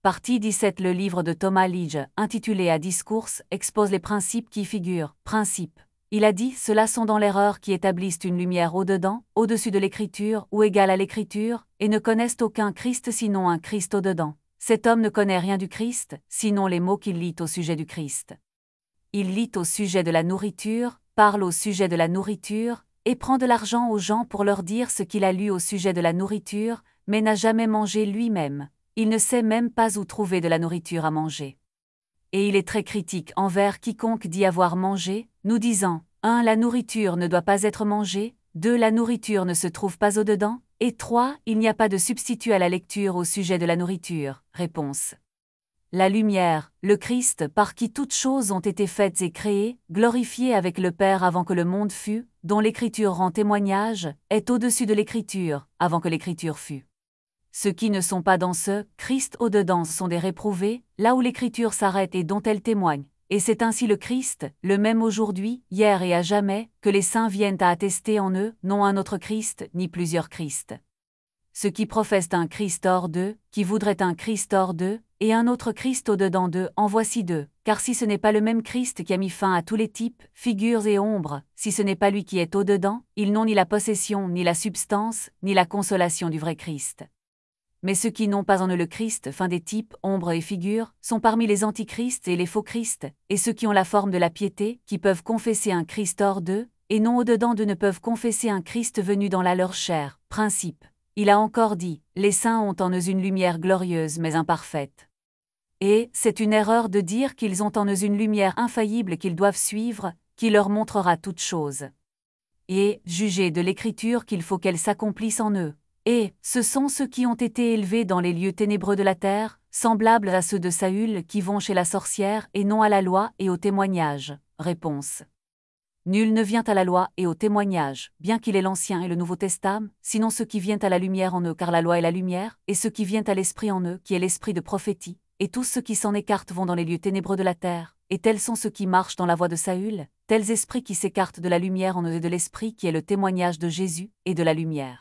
Partie 17. Le livre de Thomas Lige, intitulé À discours, expose les principes qui y figurent. Principes. Il a dit, ceux-là sont dans l'erreur qui établissent une lumière au-dedans, au-dessus de l'écriture, ou égale à l'écriture, et ne connaissent aucun Christ sinon un Christ au-dedans. Cet homme ne connaît rien du Christ, sinon les mots qu'il lit au sujet du Christ. Il lit au sujet de la nourriture, parle au sujet de la nourriture, et prend de l'argent aux gens pour leur dire ce qu'il a lu au sujet de la nourriture, mais n'a jamais mangé lui-même. Il ne sait même pas où trouver de la nourriture à manger. Et il est très critique envers quiconque dit avoir mangé, nous disant, 1. La nourriture ne doit pas être mangée, 2. La nourriture ne se trouve pas au-dedans, et 3. Il n'y a pas de substitut à la lecture au sujet de la nourriture. Réponse. La lumière, le Christ par qui toutes choses ont été faites et créées, glorifié avec le Père avant que le monde fût, dont l'Écriture rend témoignage, est au-dessus de l'Écriture, avant que l'Écriture fût. Ceux qui ne sont pas dans ce Christ au-dedans sont des réprouvés, là où l'Écriture s'arrête et dont elle témoigne. Et c'est ainsi le Christ, le même aujourd'hui, hier et à jamais, que les saints viennent à attester en eux, non un autre Christ, ni plusieurs Christ. Ceux qui professent un Christ hors d'eux, qui voudraient un Christ hors d'eux, et un autre Christ au-dedans d'eux, en voici deux. Car si ce n'est pas le même Christ qui a mis fin à tous les types, figures et ombres, si ce n'est pas lui qui est au-dedans, ils n'ont ni la possession, ni la substance, ni la consolation du vrai Christ. Mais ceux qui n'ont pas en eux le Christ, fin des types, ombres et figures, sont parmi les antichrists et les faux Christ, et ceux qui ont la forme de la piété, qui peuvent confesser un Christ hors d'eux, et non au-dedans d'eux ne peuvent confesser un Christ venu dans la leur chair. Principe. Il a encore dit, les saints ont en eux une lumière glorieuse mais imparfaite. Et c'est une erreur de dire qu'ils ont en eux une lumière infaillible qu'ils doivent suivre, qui leur montrera toutes choses. Et jugez de l'Écriture qu'il faut qu'elle s'accomplisse en eux. Et ce sont ceux qui ont été élevés dans les lieux ténébreux de la terre, semblables à ceux de Saül qui vont chez la sorcière et non à la loi et au témoignage. Réponse. Nul ne vient à la loi et au témoignage, bien qu'il ait l'Ancien et le Nouveau Testament, sinon ceux qui viennent à la lumière en eux, car la loi est la lumière, et ceux qui viennent à l'esprit en eux, qui est l'esprit de prophétie, et tous ceux qui s'en écartent vont dans les lieux ténébreux de la terre, et tels sont ceux qui marchent dans la voie de Saül, tels esprits qui s'écartent de la lumière en eux et de l'esprit qui est le témoignage de Jésus, et de la lumière.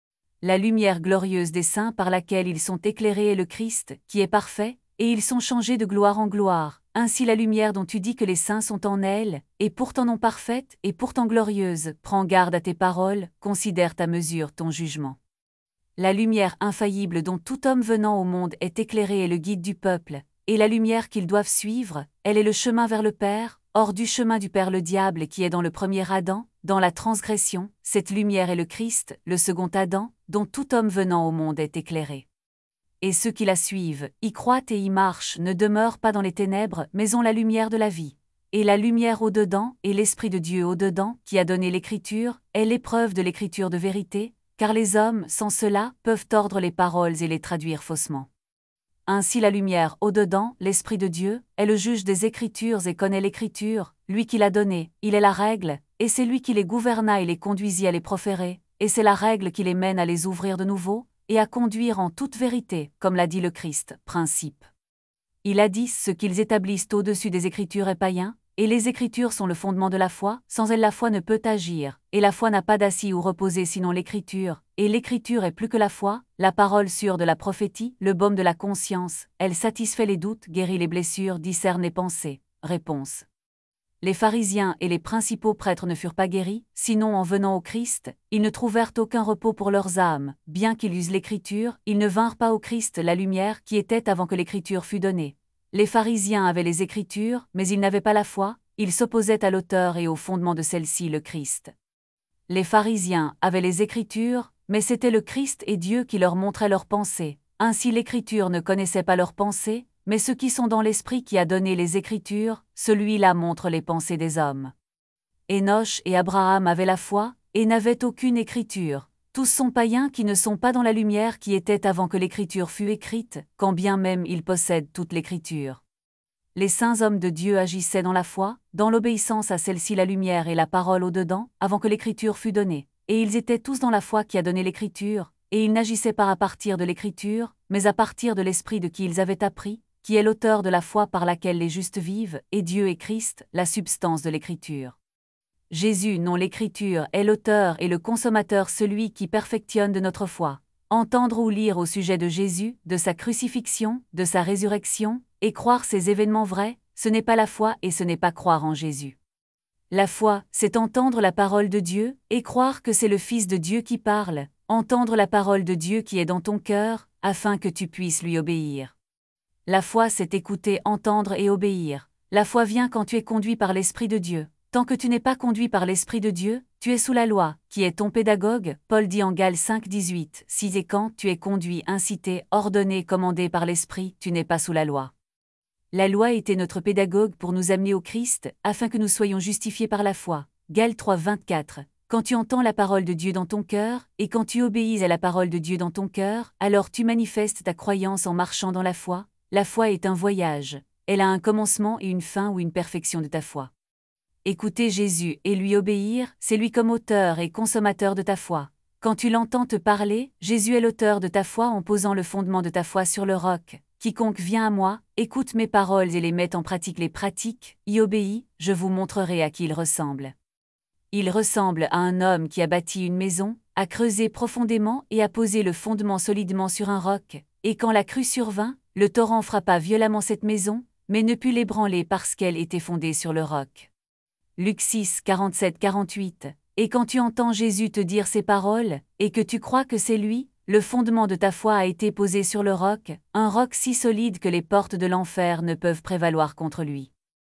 La lumière glorieuse des saints par laquelle ils sont éclairés est le Christ, qui est parfait, et ils sont changés de gloire en gloire. Ainsi la lumière dont tu dis que les saints sont en elle, est pourtant non parfaite, et pourtant glorieuse, prends garde à tes paroles, considère ta mesure ton jugement. La lumière infaillible dont tout homme venant au monde est éclairé est le guide du peuple, et la lumière qu'ils doivent suivre, elle est le chemin vers le Père, hors du chemin du Père le diable qui est dans le premier Adam, dans la transgression, cette lumière est le Christ, le second Adam, dont tout homme venant au monde est éclairé. Et ceux qui la suivent, y croient et y marchent, ne demeurent pas dans les ténèbres, mais ont la lumière de la vie. Et la lumière au-dedans, et l'Esprit de Dieu au-dedans, qui a donné l'Écriture, est l'épreuve de l'Écriture de vérité, car les hommes, sans cela, peuvent tordre les paroles et les traduire faussement. Ainsi la lumière au-dedans, l'Esprit de Dieu, est le juge des Écritures et connaît l'Écriture, lui qui l'a donnée, il est la règle, et c'est lui qui les gouverna et les conduisit à les proférer, et c'est la règle qui les mène à les ouvrir de nouveau, et à conduire en toute vérité, comme l'a dit le Christ, principe. Il a dit ce qu'ils établissent au-dessus des Écritures est païen, et les Écritures sont le fondement de la foi, sans elles la foi ne peut agir, et la foi n'a pas d'assis où reposer sinon l'Écriture, et l'Écriture est plus que la foi, la parole sûre de la prophétie, le baume de la conscience, elle satisfait les doutes, guérit les blessures, discerne les pensées. Réponse. Les pharisiens et les principaux prêtres ne furent pas guéris, sinon en venant au Christ, ils ne trouvèrent aucun repos pour leurs âmes, bien qu'ils usent l'Écriture, ils ne vinrent pas au Christ la lumière qui était avant que l'Écriture fût donnée. Les pharisiens avaient les Écritures, mais ils n'avaient pas la foi, ils s'opposaient à l'auteur et au fondement de celle-ci le Christ. Les pharisiens avaient les Écritures, mais c'était le Christ et Dieu qui leur montrait leurs pensées, ainsi l'Écriture ne connaissait pas leurs pensées, mais ceux qui sont dans l'Esprit qui a donné les Écritures, celui-là montre les pensées des hommes. Enoch et Abraham avaient la foi, et n'avaient aucune Écriture. Tous sont païens qui ne sont pas dans la lumière qui était avant que l'Écriture fût écrite, quand bien même ils possèdent toute l'Écriture. Les saints hommes de Dieu agissaient dans la foi, dans l'obéissance à celle-ci la lumière et la parole au-dedans, avant que l'Écriture fût donnée. Et ils étaient tous dans la foi qui a donné l'Écriture, et ils n'agissaient pas à partir de l'Écriture, mais à partir de l'Esprit de qui ils avaient appris, qui est l'auteur de la foi par laquelle les justes vivent, et Dieu est Christ, la substance de l'Écriture. Jésus, non l'Écriture, est l'auteur et le consommateur, celui qui perfectionne de notre foi. entendre ou lire au sujet de Jésus, de sa crucifixion, de sa résurrection, et croire ces événements vrais, ce n'est pas la foi et ce n'est pas croire en Jésus. La foi, c'est entendre la parole de Dieu, et croire que c'est le Fils de Dieu qui parle, entendre la parole de Dieu qui est dans ton cœur, afin que tu puisses lui obéir. La foi, c'est écouter, entendre et obéir. La foi vient quand tu es conduit par l'Esprit de Dieu. Tant que tu n'es pas conduit par l'Esprit de Dieu, tu es sous la loi, qui est ton pédagogue, Paul dit en Galates 5:18, 6 et quand tu es conduit, incité, ordonné, commandé par l'Esprit, tu n'es pas sous la loi. La loi était notre pédagogue pour nous amener au Christ, afin que nous soyons justifiés par la foi. Galates 3:24. Quand tu entends la parole de Dieu dans ton cœur, et quand tu obéis à la parole de Dieu dans ton cœur, alors tu manifestes ta croyance en marchant dans la foi. La foi est un voyage. Elle a un commencement et une fin ou une perfection de ta foi. Écouter Jésus et lui obéir, c'est lui comme auteur et consommateur de ta foi. Quand tu l'entends te parler, Jésus est l'auteur de ta foi en posant le fondement de ta foi sur le roc. Quiconque vient à moi, écoute mes paroles et les met en pratique, les pratique, y obéit, je vous montrerai à qui il ressemble. Il ressemble à un homme qui a bâti une maison, a creusé profondément et a posé le fondement solidement sur un roc, et quand la crue survint, le torrent frappa violemment cette maison, mais ne put l'ébranler parce qu'elle était fondée sur le roc. Luc 6, 47-48. Et quand tu entends Jésus te dire ces paroles, et que tu crois que c'est lui, le fondement de ta foi a été posé sur le roc, un roc si solide que les portes de l'enfer ne peuvent prévaloir contre lui.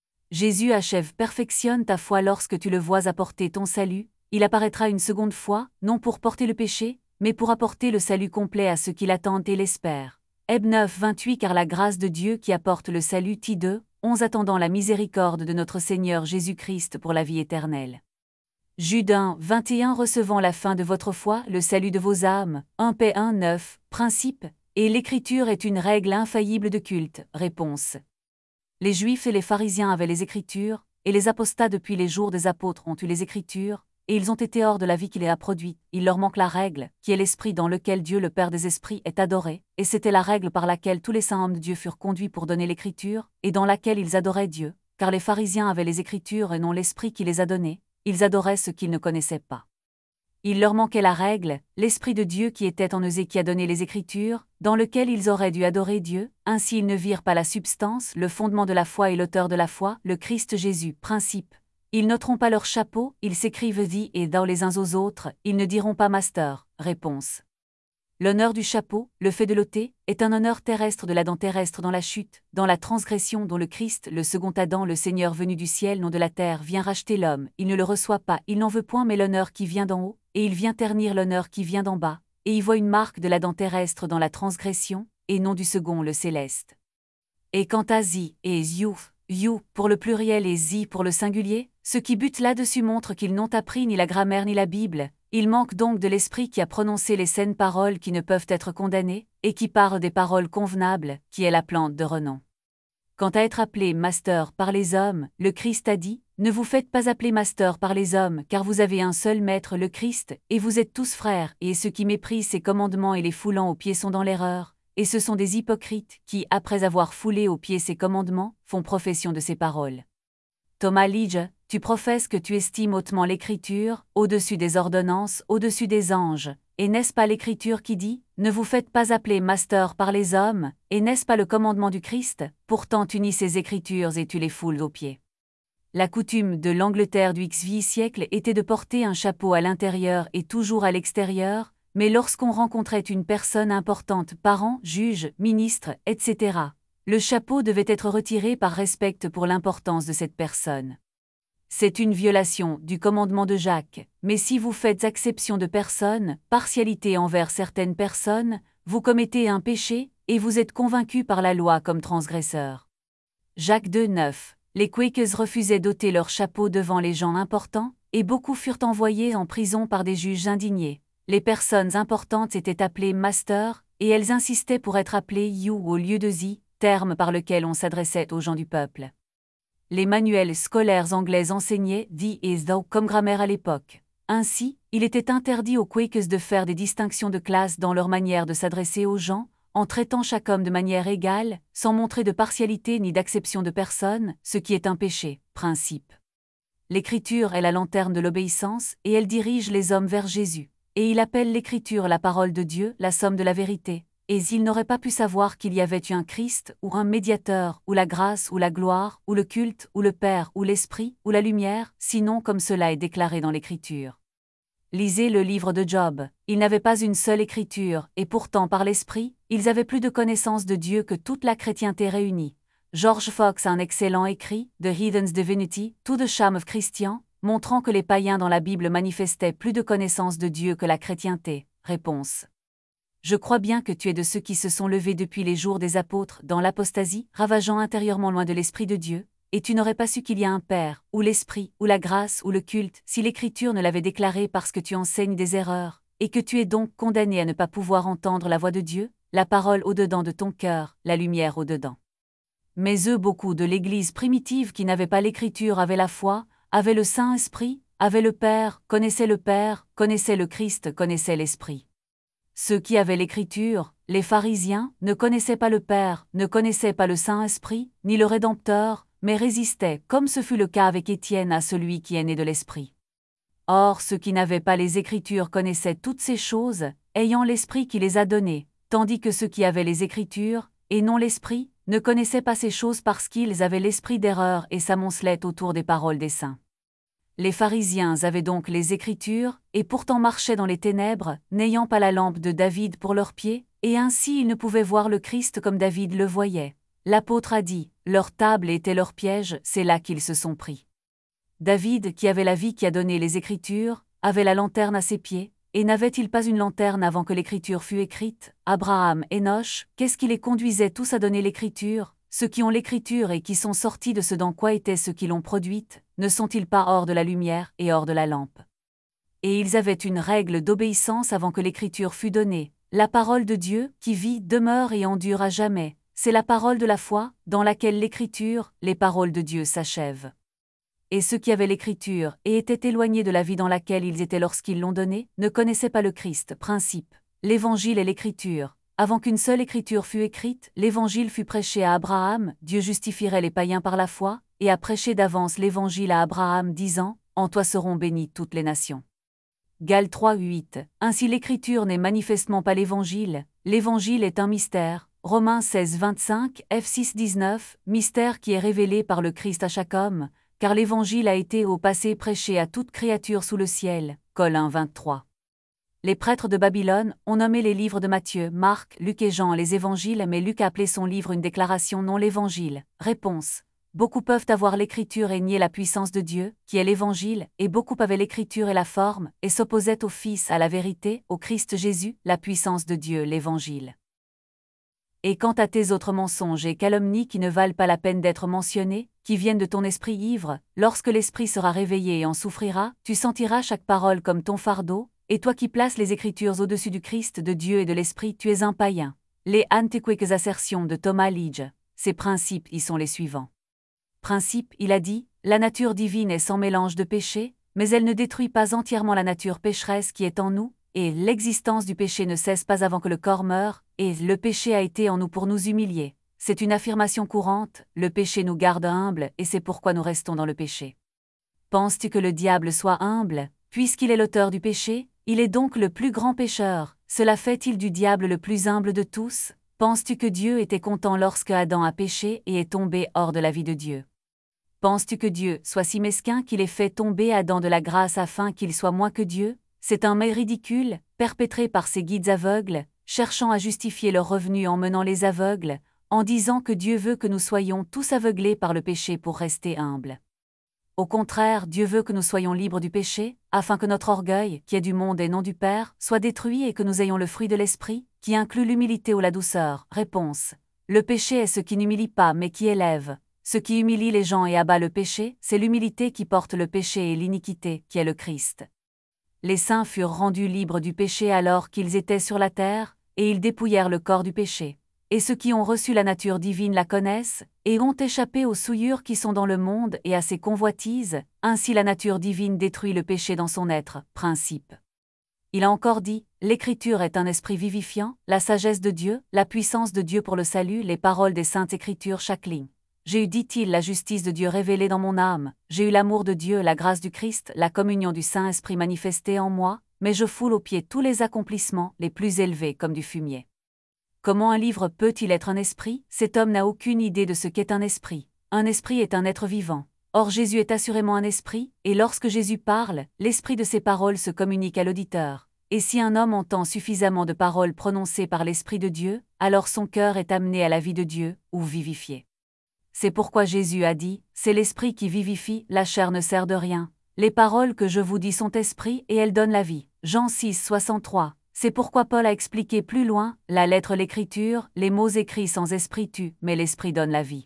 Jésus achève, perfectionne ta foi lorsque tu le vois apporter ton salut, il apparaîtra une seconde fois, non pour porter le péché, mais pour apporter le salut complet à ceux qui l'attendent et l'espèrent. Heb 9, 28. Car la grâce de Dieu qui apporte le salut, Ti 2, 11 attendant la miséricorde de notre Seigneur Jésus-Christ pour la vie éternelle. Jude 1, 21 recevant la fin de votre foi, le salut de vos âmes, 1 Paix 1, 9, principe, et l'écriture est une règle infaillible de culte, réponse. Les Juifs et les pharisiens avaient les Écritures, et les apostats depuis les jours des apôtres ont eu les Écritures, et ils ont été hors de la vie qui les a produite. Il leur manque la règle, qui est l'esprit dans lequel Dieu le Père des esprits est adoré, et c'était la règle par laquelle tous les saints hommes de Dieu furent conduits pour donner l'Écriture, et dans laquelle ils adoraient Dieu, car les pharisiens avaient les Écritures et non l'esprit qui les a données, ils adoraient ce qu'ils ne connaissaient pas. Il leur manquait la règle, l'Esprit de Dieu qui était en eux et qui a donné les Écritures, dans lequel ils auraient dû adorer Dieu, ainsi ils ne virent pas la substance, le fondement de la foi et l'auteur de la foi, le Christ Jésus, principe. Ils n'ôteront pas leur chapeau, ils s'écrivent dit et dans les uns aux autres, ils ne diront pas master, réponse. L'honneur du chapeau, le fait de l'ôter, est un honneur terrestre de l'Adam terrestre dans la chute, dans la transgression dont le Christ, le second Adam, le Seigneur venu du ciel non de la terre vient racheter l'homme, il ne le reçoit pas, il n'en veut point mais l'honneur qui vient d'en haut, et il vient ternir l'honneur qui vient d'en bas, et y voit une marque de l'Adam terrestre dans la transgression, et non du second le céleste. Et quant à zi et you pour le pluriel et zi pour le singulier, ceux qui butent là-dessus montrent qu'ils n'ont appris ni la grammaire ni la Bible, il manque donc de l'esprit qui a prononcé les saines paroles qui ne peuvent être condamnées, et qui parle des paroles convenables, qui est la plante de renom. Quant à être appelé master par les hommes, le Christ a dit, ne vous faites pas appeler master par les hommes, car vous avez un seul maître le Christ, et vous êtes tous frères, et ceux qui méprisent ses commandements et les foulant aux pieds sont dans l'erreur, et ce sont des hypocrites qui, après avoir foulé aux pieds ses commandements, font profession de ses paroles. Thomas Lige, tu professes que tu estimes hautement l'Écriture, au-dessus des ordonnances, au-dessus des anges, et n'est-ce pas l'Écriture qui dit, ne vous faites pas appeler master par les hommes, et n'est-ce pas le commandement du Christ, pourtant tu nies ces Écritures et tu les foules aux pieds. La coutume de l'Angleterre du XV siècle était de porter un chapeau à l'intérieur et toujours à l'extérieur, mais lorsqu'on rencontrait une personne importante, parent, juge, ministre, etc., le chapeau devait être retiré par respect pour l'importance de cette personne. C'est une violation du commandement de Jacques, mais si vous faites exception de personne, partialité envers certaines personnes, vous commettez un péché, et vous êtes convaincu par la loi comme transgresseur. Jacques 2, 9. Les Quakers refusaient d'ôter leur chapeau devant les gens importants, et beaucoup furent envoyés en prison par des juges indignés. Les personnes importantes étaient appelées master, et elles insistaient pour être appelées you au lieu de zi, terme par lequel on s'adressait aux gens du peuple. Les manuels scolaires anglais enseignaient dit et thou comme grammaire à l'époque. Ainsi, il était interdit aux Quakers de faire des distinctions de classe dans leur manière de s'adresser aux gens, en traitant chaque homme de manière égale, sans montrer de partialité ni d'acception de personne, ce qui est un péché, principe. L'Écriture est la lanterne de l'obéissance et elle dirige les hommes vers Jésus. Et il appelle l'Écriture la parole de Dieu, la somme de la vérité. Et il n'aurait pas pu savoir qu'il y avait eu un Christ, ou un médiateur, ou la grâce, ou la gloire, ou le culte, ou le Père, ou l'Esprit, ou la lumière, sinon comme cela est déclaré dans l'Écriture. Lisez le livre de Job. Il n'avait pas une seule écriture, et pourtant par l'Esprit, ils avaient plus de connaissance de Dieu que toute la chrétienté réunie. George Fox a un excellent écrit, The Heathen's Divinity, To the Shame of Christian, montrant que les païens dans la Bible manifestaient plus de connaissance de Dieu que la chrétienté. Réponse. Je crois bien que tu es de ceux qui se sont levés depuis les jours des apôtres dans l'apostasie, ravageant intérieurement loin de l'Esprit de Dieu, et tu n'aurais pas su qu'il y a un Père, ou l'Esprit, ou la grâce, ou le culte, si l'Écriture ne l'avait déclaré parce que tu enseignes des erreurs, et que tu es donc condamné à ne pas pouvoir entendre la voix de Dieu, la parole au-dedans de ton cœur, la lumière au-dedans. Mais eux, beaucoup de l'Église primitive qui n'avaient pas l'Écriture avaient la foi, avaient le Saint-Esprit, avaient le Père, connaissaient le Christ, connaissaient l'Esprit. Ceux qui avaient l'Écriture, les pharisiens, ne connaissaient pas le Père, ne connaissaient pas le Saint-Esprit, ni le Rédempteur, mais résistaient, comme ce fut le cas avec Étienne, à celui qui est né de l'Esprit. Or ceux qui n'avaient pas les Écritures connaissaient toutes ces choses, ayant l'Esprit qui les a données, tandis que ceux qui avaient les Écritures, et non l'Esprit, ne connaissaient pas ces choses parce qu'ils avaient l'esprit d'erreur et s'amoncelaient autour des paroles des saints. Les pharisiens avaient donc les Écritures, et pourtant marchaient dans les ténèbres, n'ayant pas la lampe de David pour leurs pieds, et ainsi ils ne pouvaient voir le Christ comme David le voyait. L'apôtre a dit, leur table était leur piège, c'est là qu'ils se sont pris. David, qui avait la vie qui a donné les Écritures, avait la lanterne à ses pieds, et n'avait-il pas une lanterne avant que l'Écriture fût écrite? Abraham, Enoch, qu'est-ce qui les conduisait tous à donner l'Écriture? Ceux qui ont l'Écriture et qui sont sortis de ce dans quoi étaient ceux qui l'ont produite, ne sont-ils pas hors de la lumière et hors de la lampe? Et ils avaient une règle d'obéissance avant que l'Écriture fût donnée. La parole de Dieu, qui vit, demeure et endure à jamais, c'est la parole de la foi, dans laquelle l'Écriture, les paroles de Dieu s'achèvent. Et ceux qui avaient l'Écriture, et étaient éloignés de la vie dans laquelle ils étaient lorsqu'ils l'ont donnée, ne connaissaient pas le Christ. Principe. L'Évangile et l'Écriture. Avant qu'une seule Écriture fût écrite, l'Évangile fut prêché à Abraham, Dieu justifierait les païens par la foi, et a prêché d'avance l'Évangile à Abraham disant, « En toi seront bénies toutes les nations ». Gal 3:8. Ainsi l'Écriture n'est manifestement pas l'Évangile est un mystère. Romains 16:25, F 6:19, mystère qui est révélé par le Christ à chaque homme, car l'Évangile a été au passé prêché à toute créature sous le ciel. Col 1:23. Les prêtres de Babylone ont nommé les livres de Matthieu, Marc, Luc et Jean les évangiles, mais Luc a appelé son livre une déclaration non l'évangile. Réponse. Beaucoup peuvent avoir l'Écriture et nier la puissance de Dieu, qui est l'Évangile, et beaucoup avaient l'Écriture et la forme, et s'opposaient au Fils, à la vérité, au Christ Jésus, la puissance de Dieu, l'Évangile. Et quant à tes autres mensonges et calomnies qui ne valent pas la peine d'être mentionnés, qui viennent de ton esprit ivre, lorsque l'esprit sera réveillé et en souffrira, tu sentiras chaque parole comme ton fardeau, et toi qui places les Écritures au-dessus du Christ, de Dieu et de l'Esprit, tu es un païen. Les antiquiques assertions de Thomas Lige. Ces principes y sont les suivants. Principe, il a dit, la nature divine est sans mélange de péché, mais elle ne détruit pas entièrement la nature pécheresse qui est en nous, et l'existence du péché ne cesse pas avant que le corps meure, et le péché a été en nous pour nous humilier. C'est une affirmation courante, le péché nous garde humbles et c'est pourquoi nous restons dans le péché. Penses-tu que le diable soit humble, puisqu'il est l'auteur du péché? Il est donc le plus grand pécheur. Cela fait-il du diable le plus humble de tous? Penses-tu que Dieu était content lorsque Adam a péché et est tombé hors de la vie de Dieu? Penses-tu que Dieu soit si mesquin qu'il ait fait tomber Adam de la grâce afin qu'il soit moins que Dieu? C'est un mais ridicule, perpétré par ces guides aveugles, cherchant à justifier leur revenu en menant les aveugles, en disant que Dieu veut que nous soyons tous aveuglés par le péché pour rester humbles. Au contraire, Dieu veut que nous soyons libres du péché, afin que notre orgueil, qui est du monde et non du Père, soit détruit et que nous ayons le fruit de l'Esprit, qui inclut l'humilité ou la douceur. Réponse. Le péché est ce qui n'humilie pas mais qui élève. Ce qui humilie les gens et abat le péché, c'est l'humilité qui porte le péché et l'iniquité, qui est le Christ. Les saints furent rendus libres du péché alors qu'ils étaient sur la terre, et ils dépouillèrent le corps du péché. Et ceux qui ont reçu la nature divine la connaissent, et ont échappé aux souillures qui sont dans le monde et à ses convoitises, ainsi la nature divine détruit le péché dans son être. Principe. Il a encore dit, l'Écriture est un esprit vivifiant, la sagesse de Dieu, la puissance de Dieu pour le salut, les paroles des saintes Écritures chaque ligne. J'ai eu, dit-il, la justice de Dieu révélée dans mon âme, j'ai eu l'amour de Dieu, la grâce du Christ, la communion du Saint-Esprit manifestée en moi, mais je foule aux pieds tous les accomplissements les plus élevés comme du fumier. Comment un livre peut-il être un esprit? Cet homme n'a aucune idée de ce qu'est un esprit. Un esprit est un être vivant. Or Jésus est assurément un esprit, et lorsque Jésus parle, l'esprit de ses paroles se communique à l'auditeur. Et si un homme entend suffisamment de paroles prononcées par l'Esprit de Dieu, alors son cœur est amené à la vie de Dieu, ou vivifié. C'est pourquoi Jésus a dit, « C'est l'Esprit qui vivifie, la chair ne sert de rien. Les paroles que je vous dis sont esprit et elles donnent la vie. » Jean 6, 63. C'est pourquoi Paul a expliqué plus loin, « La lettre, l'écriture, les mots écrits sans esprit tuent, mais l'Esprit donne la vie. »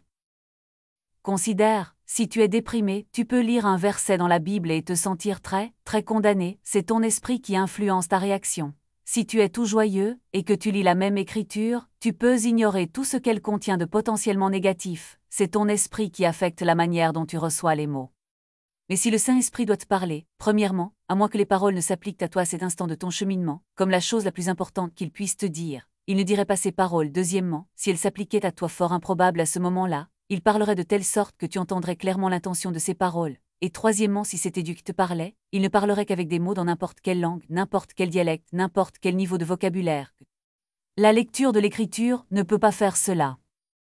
Considère, si tu es déprimé, tu peux lire un verset dans la Bible et te sentir très condamné, c'est ton esprit qui influence ta réaction. Si tu es tout joyeux, et que tu lis la même écriture, tu peux ignorer tout ce qu'elle contient de potentiellement négatif, c'est ton esprit qui affecte la manière dont tu reçois les mots. Mais si le Saint-Esprit doit te parler, premièrement, à moins que les paroles ne s'appliquent à toi à cet instant de ton cheminement, comme la chose la plus importante qu'il puisse te dire, il ne dirait pas ces paroles. Deuxièmement, si elles s'appliquaient à toi fort improbable à ce moment-là, il parlerait de telle sorte que tu entendrais clairement l'intention de ces paroles. Et troisièmement, si c'était Dieu qui te parlait, il ne parlerait qu'avec des mots dans n'importe quelle langue, n'importe quel dialecte, n'importe quel niveau de vocabulaire. La lecture de l'Écriture ne peut pas faire cela.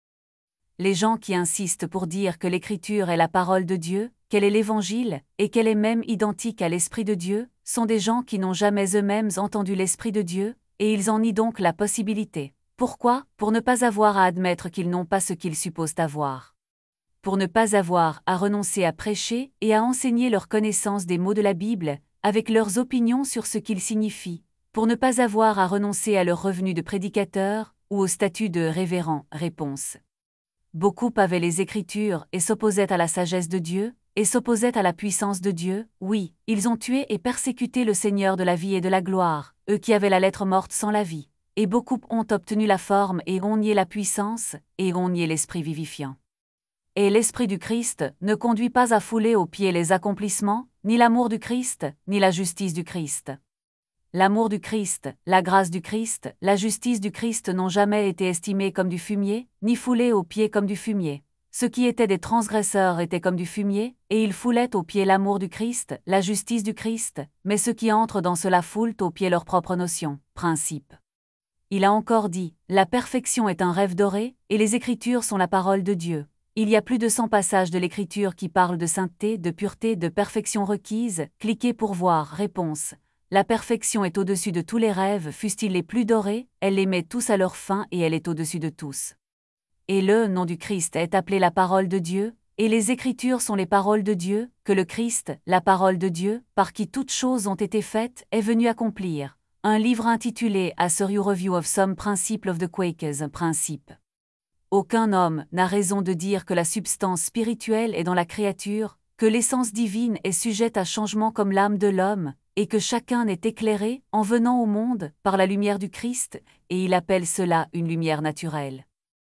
Les gens qui insistent pour dire que l'Écriture est la parole de Dieu, qu'elle est l'Évangile, et qu'elle est même identique à l'Esprit de Dieu, sont des gens qui n'ont jamais eux-mêmes entendu l'Esprit de Dieu, et ils en nient donc la possibilité. Pourquoi? Pour ne pas avoir à admettre qu'ils n'ont pas ce qu'ils supposent avoir. Pour ne pas avoir à renoncer à prêcher et à enseigner leur connaissance des mots de la Bible, avec leurs opinions sur ce qu'ils signifient. Pour ne pas avoir à renoncer à leur revenu de prédicateur, ou au statut de révérend. Réponse. Beaucoup avaient les Écritures et s'opposaient à la sagesse de Dieu, et s'opposaient à la puissance de Dieu. Oui, ils ont tué et persécuté le Seigneur de la vie et de la gloire, eux qui avaient la lettre morte sans la vie. Et beaucoup ont obtenu la forme et ont nié la puissance, et ont nié l'esprit vivifiant. Et l'esprit du Christ ne conduit pas à fouler aux pieds les accomplissements, ni l'amour du Christ, ni la justice du Christ. L'amour du Christ, la grâce du Christ, la justice du Christ n'ont jamais été estimés comme du fumier, ni foulés aux pieds comme du fumier. Ceux qui étaient des transgresseurs étaient comme du fumier, et ils foulaient aux pieds l'amour du Christ, la justice du Christ, mais ceux qui entrent dans cela foulent aux pieds leurs propres notions, principes. Il a encore dit, la perfection est un rêve doré, et les Écritures sont la parole de Dieu. Il y a plus de 100 passages de l'Écriture qui parlent de sainteté, de pureté, de perfection requise. Cliquez pour voir. Réponse. La perfection est au-dessus de tous les rêves, fussent-ils les plus dorés, elle les met tous à leur fin et elle est au-dessus de tous. Et le nom du Christ est appelé la parole de Dieu, et les Écritures sont les paroles de Dieu, que le Christ, la parole de Dieu, par qui toutes choses ont été faites, est venu accomplir. Un livre intitulé A Serious Review of Some Principles of the Quakers, principe. Aucun homme n'a raison de dire que la substance spirituelle est dans la créature, que l'essence divine est sujette à changement comme l'âme de l'homme, et que chacun est éclairé, en venant au monde, par la lumière du Christ, et il appelle cela une lumière naturelle.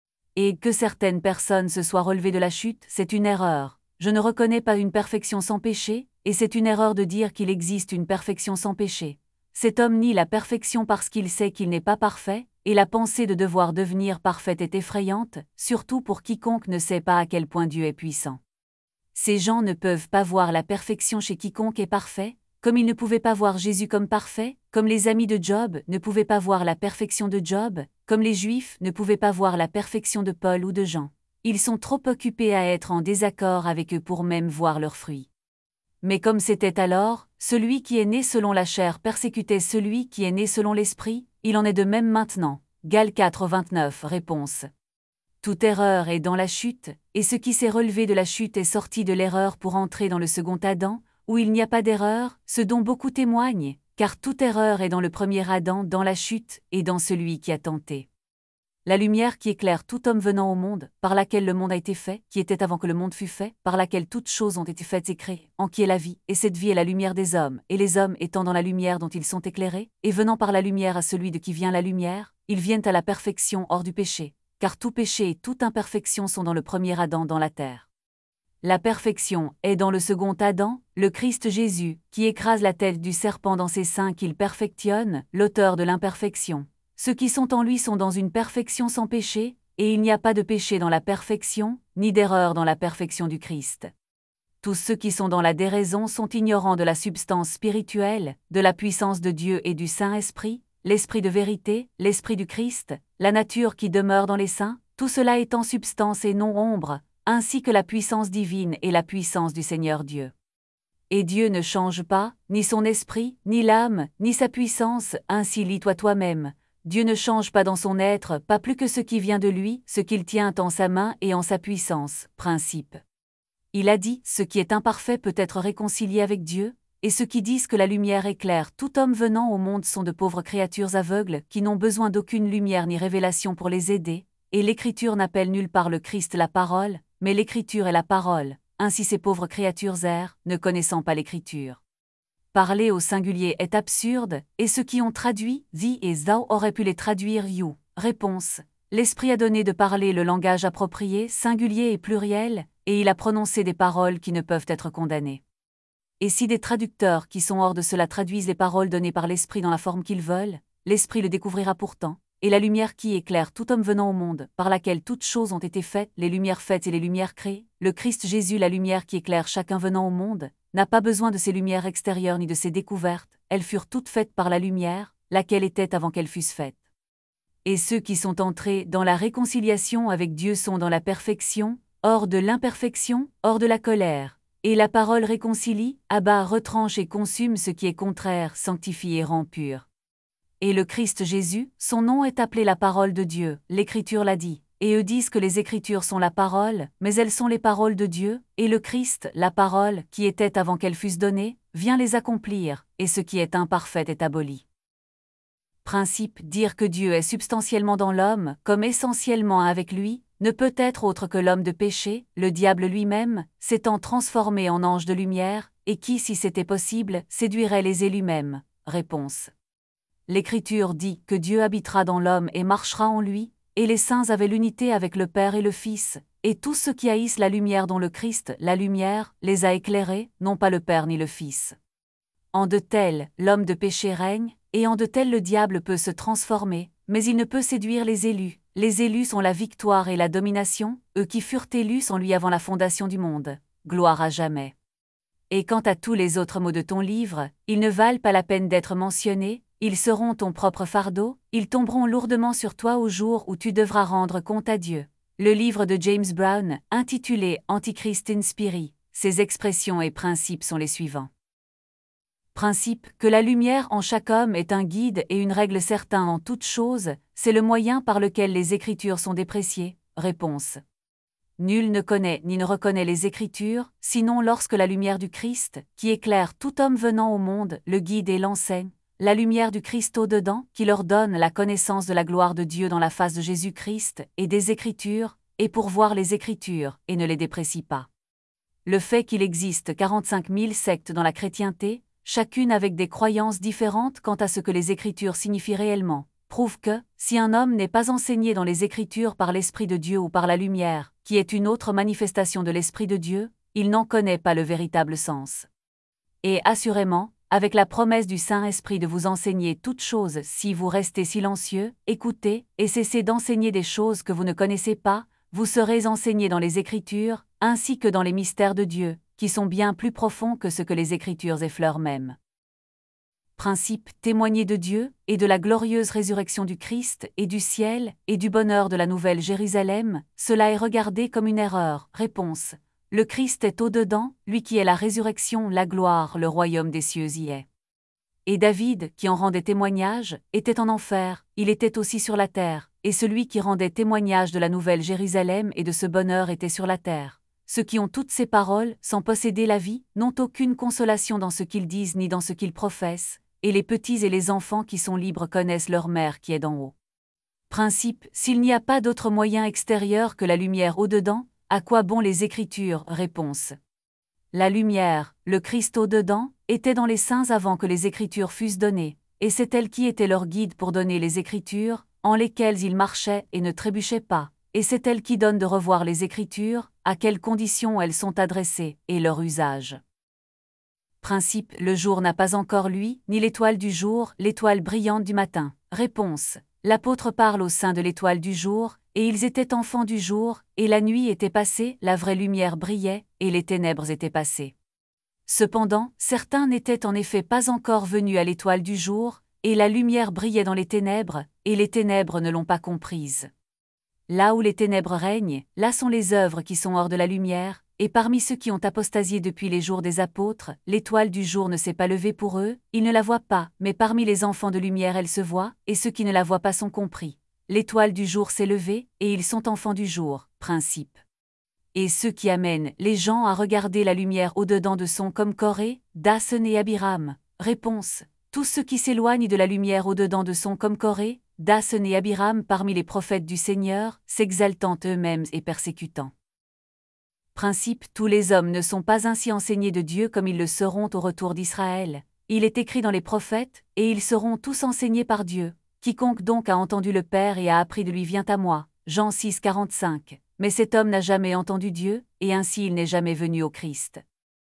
Et que certaines personnes se soient relevées de la chute, c'est une erreur. Je ne reconnais pas une perfection sans péché, et c'est une erreur de dire qu'il existe une perfection sans péché. Cet homme nie la perfection parce qu'il sait qu'il n'est pas parfait, et la pensée de devoir devenir parfait est effrayante, surtout pour quiconque ne sait pas à quel point Dieu est puissant. Ces gens ne peuvent pas voir la perfection chez quiconque est parfait, comme ils ne pouvaient pas voir Jésus comme parfait, comme les amis de Job ne pouvaient pas voir la perfection de Job, comme les Juifs ne pouvaient pas voir la perfection de Paul ou de Jean. Ils sont trop occupés à être en désaccord avec eux pour même voir leurs fruits. Mais comme c'était alors, celui qui est né selon la chair persécutait celui qui est né selon l'esprit, il en est de même maintenant. Gal 4, 29. Réponse. Toute erreur est dans la chute, et ce qui s'est relevé de la chute est sorti de l'erreur pour entrer dans le second Adam, où il n'y a pas d'erreur, ce dont beaucoup témoignent, car toute erreur est dans le premier Adam, dans la chute, et dans celui qui a tenté. La lumière qui éclaire tout homme venant au monde, par laquelle le monde a été fait, qui était avant que le monde fût fait, par laquelle toutes choses ont été faites et créées, en qui est la vie, et cette vie est la lumière des hommes, et les hommes étant dans la lumière dont ils sont éclairés, et venant par la lumière à celui de qui vient la lumière, ils viennent à la perfection hors du péché, car tout péché et toute imperfection sont dans le premier Adam dans la terre. La perfection est dans le second Adam, le Christ Jésus, qui écrase la tête du serpent dans ses seins qu'il perfectionne, l'auteur de l'imperfection. Ceux qui sont en lui sont dans une perfection sans péché, et il n'y a pas de péché dans la perfection, ni d'erreur dans la perfection du Christ. Tous ceux qui sont dans la déraison sont ignorants de la substance spirituelle, de la puissance de Dieu et du Saint-Esprit, l'Esprit de vérité, l'Esprit du Christ, la nature qui demeure dans les saints, tout cela étant substance et non ombre, ainsi que la puissance divine et la puissance du Seigneur Dieu. Et Dieu ne change pas, ni son esprit, ni l'âme, ni sa puissance, ainsi lis-toi toi-même. Dieu ne change pas dans son être, pas plus que ce qui vient de lui, ce qu'il tient en sa main et en sa puissance, principe. Il a dit, ce qui est imparfait peut être réconcilié avec Dieu, et ceux qui disent que la lumière éclaire tout homme venant au monde sont de pauvres créatures aveugles qui n'ont besoin d'aucune lumière ni révélation pour les aider, et l'Écriture n'appelle nulle part le Christ la parole, mais l'Écriture est la parole, ainsi ces pauvres créatures errent, ne connaissant pas l'Écriture. Parler au singulier est absurde, et ceux qui ont traduit « thee » et « thou » auraient pu les traduire « you ». Réponse. L'Esprit a donné de parler le langage approprié, singulier et pluriel, et il a prononcé des paroles qui ne peuvent être condamnées. Et si des traducteurs qui sont hors de cela traduisent les paroles données par l'Esprit dans la forme qu'ils veulent, l'Esprit le découvrira pourtant, et la lumière qui éclaire tout homme venant au monde, par laquelle toutes choses ont été faites, les lumières faites et les lumières créées, le Christ Jésus la lumière qui éclaire chacun venant au monde, n'a pas besoin de ces lumières extérieures ni de ces découvertes, elles furent toutes faites par la lumière, laquelle était avant qu'elles fussent faites. Et ceux qui sont entrés dans la réconciliation avec Dieu sont dans la perfection, hors de l'imperfection, hors de la colère. Et la parole réconcilie, abat, retranche et consume ce qui est contraire, sanctifie et rend pur. Et le Christ Jésus, son nom est appelé la parole de Dieu, l'Écriture l'a dit. Et eux disent que les Écritures sont la parole, mais elles sont les paroles de Dieu, et le Christ, la parole, qui était avant qu'elles fussent données, vient les accomplir, et ce qui est imparfait est aboli. Principe, dire que Dieu est substantiellement dans l'homme, comme essentiellement avec lui, ne peut être autre que l'homme de péché, le diable lui-même, s'étant transformé en ange de lumière, et qui, si c'était possible, séduirait les élus mêmes. Réponse. L'Écriture dit que Dieu habitera dans l'homme et marchera en lui, et les saints avaient l'unité avec le Père et le Fils, et tous ceux qui haïssent la lumière dont le Christ, la lumière, les a éclairés, non pas le Père ni le Fils. En de tels, l'homme de péché règne, et en de tels le diable peut se transformer, mais il ne peut séduire les élus. Les élus sont la victoire et la domination, eux qui furent élus sans lui avant la fondation du monde. Gloire à jamais. Et quant à tous les autres mots de ton livre, ils ne valent pas la peine d'être mentionnés, ils seront ton propre fardeau, ils tomberont lourdement sur toi au jour où tu devras rendre compte à Dieu. Le livre de James Brown, intitulé Antichrist in Spirit, ses expressions et principes sont les suivants. Principe, que la lumière en chaque homme est un guide et une règle certaine en toutes choses, c'est le moyen par lequel les Écritures sont dépréciées. Réponse. Nul ne connaît ni ne reconnaît les Écritures, sinon lorsque la lumière du Christ, qui éclaire tout homme venant au monde, le guide et l'enseigne, la lumière du Christ au-dedans, qui leur donne la connaissance de la gloire de Dieu dans la face de Jésus-Christ, et des Écritures, et pour voir les Écritures, et ne les déprécie pas. Le fait qu'il existe 45 000 sectes dans la chrétienté, chacune avec des croyances différentes quant à ce que les Écritures signifient réellement, prouve que, si un homme n'est pas enseigné dans les Écritures par l'Esprit de Dieu ou par la lumière, qui est une autre manifestation de l'Esprit de Dieu, il n'en connaît pas le véritable sens. Et assurément, avec la promesse du Saint-Esprit de vous enseigner toutes choses si vous restez silencieux, écoutez, et cessez d'enseigner des choses que vous ne connaissez pas, vous serez enseignés dans les Écritures, ainsi que dans les mystères de Dieu, qui sont bien plus profonds que ce que les Écritures effleurent même. Principe, témoigner de Dieu, et de la glorieuse résurrection du Christ, et du ciel, et du bonheur de la nouvelle Jérusalem, cela est regardé comme une erreur. Réponse. Le Christ est au-dedans, lui qui est la résurrection, la gloire, le royaume des cieux y est. Et David, qui en rendait témoignage, était en enfer, il était aussi sur la terre, et celui qui rendait témoignage de la nouvelle Jérusalem et de ce bonheur était sur la terre. Ceux qui ont toutes ces paroles, sans posséder la vie, n'ont aucune consolation dans ce qu'ils disent ni dans ce qu'ils professent, et les petits et les enfants qui sont libres connaissent leur mère qui est d'en haut. Principe, s'il n'y a pas d'autre moyen extérieur que la lumière au-dedans, à quoi bon les Écritures? Réponse. La lumière, le Christ au-dedans, était dans les saints avant que les Écritures fussent données, et c'est elle qui était leur guide pour donner les Écritures, en lesquelles ils marchaient et ne trébuchaient pas, et c'est elle qui donne de revoir les Écritures, à quelles conditions elles sont adressées, et leur usage. Principe, le jour n'a pas encore lui, ni l'étoile du jour, l'étoile brillante du matin. Réponse. L'apôtre parle au sein de l'étoile du jour, et ils étaient enfants du jour, et la nuit était passée, la vraie lumière brillait, et les ténèbres étaient passées. Cependant, certains n'étaient en effet pas encore venus à l'étoile du jour, et la lumière brillait dans les ténèbres, et les ténèbres ne l'ont pas comprise. Là où les ténèbres règnent, là sont les œuvres qui sont hors de la lumière, et parmi ceux qui ont apostasié depuis les jours des apôtres, l'étoile du jour ne s'est pas levée pour eux, ils ne la voient pas, mais parmi les enfants de lumière elle se voit, et ceux qui ne la voient pas sont compris. L'étoile du jour s'est levée, et ils sont enfants du jour, principe. Et ceux qui amènent les gens à regarder la lumière au-dedans de sont comme Corée, Dathan et Abiram. Réponse. Tous ceux qui s'éloignent de la lumière au-dedans de sont comme Corée, Dathan et Abiram parmi les prophètes du Seigneur, s'exaltant eux-mêmes et persécutant. Principe. Tous les hommes ne sont pas ainsi enseignés de Dieu comme ils le seront au retour d'Israël. Il est écrit dans les prophètes, et ils seront tous enseignés par Dieu. Quiconque donc a entendu le Père et a appris de lui vient à moi. Jean 6, 45. Mais cet homme n'a jamais entendu Dieu, et ainsi il n'est jamais venu au Christ.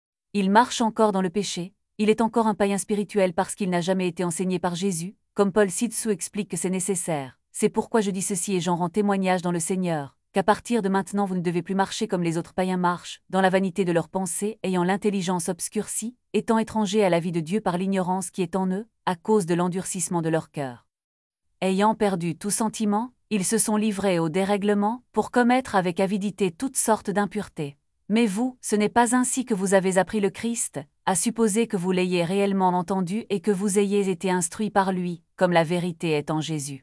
Il marche encore dans le péché, il est encore un païen spirituel parce qu'il n'a jamais été enseigné par Jésus, comme Paul ci-dessous explique que c'est nécessaire. C'est pourquoi je dis ceci et j'en rends témoignage dans le Seigneur, qu'à partir de maintenant vous ne devez plus marcher comme les autres païens marchent, dans la vanité de leurs pensées, ayant l'intelligence obscurcie, étant étrangers à la vie de Dieu par l'ignorance qui est en eux, à cause de l'endurcissement de leur cœur. Ayant perdu tout sentiment, ils se sont livrés au dérèglement, pour commettre avec avidité toutes sortes d'impuretés. Mais vous, ce n'est pas ainsi que vous avez appris le Christ, à supposer que vous l'ayez réellement entendu et que vous ayez été instruit par lui, comme la vérité est en Jésus.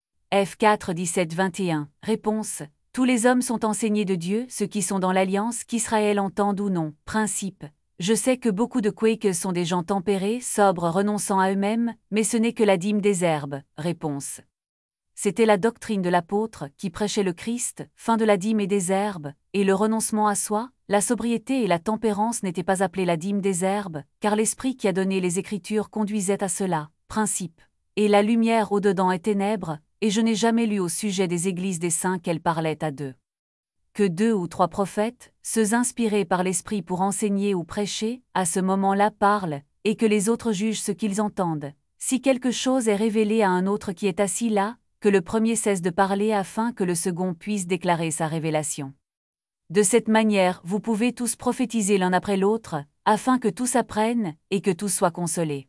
F 4, 17, 21. Réponse. Tous les hommes sont enseignés de Dieu, ceux qui sont dans l'alliance, qu'Israël entende ou non. Principe. Je sais que beaucoup de Quakers sont des gens tempérés, sobres, renonçant à eux-mêmes, mais ce n'est que la dîme des herbes. Réponse. C'était la doctrine de l'apôtre, qui prêchait le Christ, fin de la dîme et des herbes, et le renoncement à soi, la sobriété et la tempérance n'étaient pas appelées la dîme des herbes, car l'Esprit qui a donné les Écritures conduisait à cela. Principe. Et la lumière au-dedans est ténèbres, et je n'ai jamais lu au sujet des églises des saints qu'elle parlait à deux. Que 2 ou 3 prophètes, ceux inspirés par l'Esprit pour enseigner ou prêcher, à ce moment-là parlent, et que les autres jugent ce qu'ils entendent. Si quelque chose est révélé à un autre qui est assis là, que le premier cesse de parler afin que le second puisse déclarer sa révélation. De cette manière, vous pouvez tous prophétiser l'un après l'autre, afin que tous apprennent, et que tous soient consolés.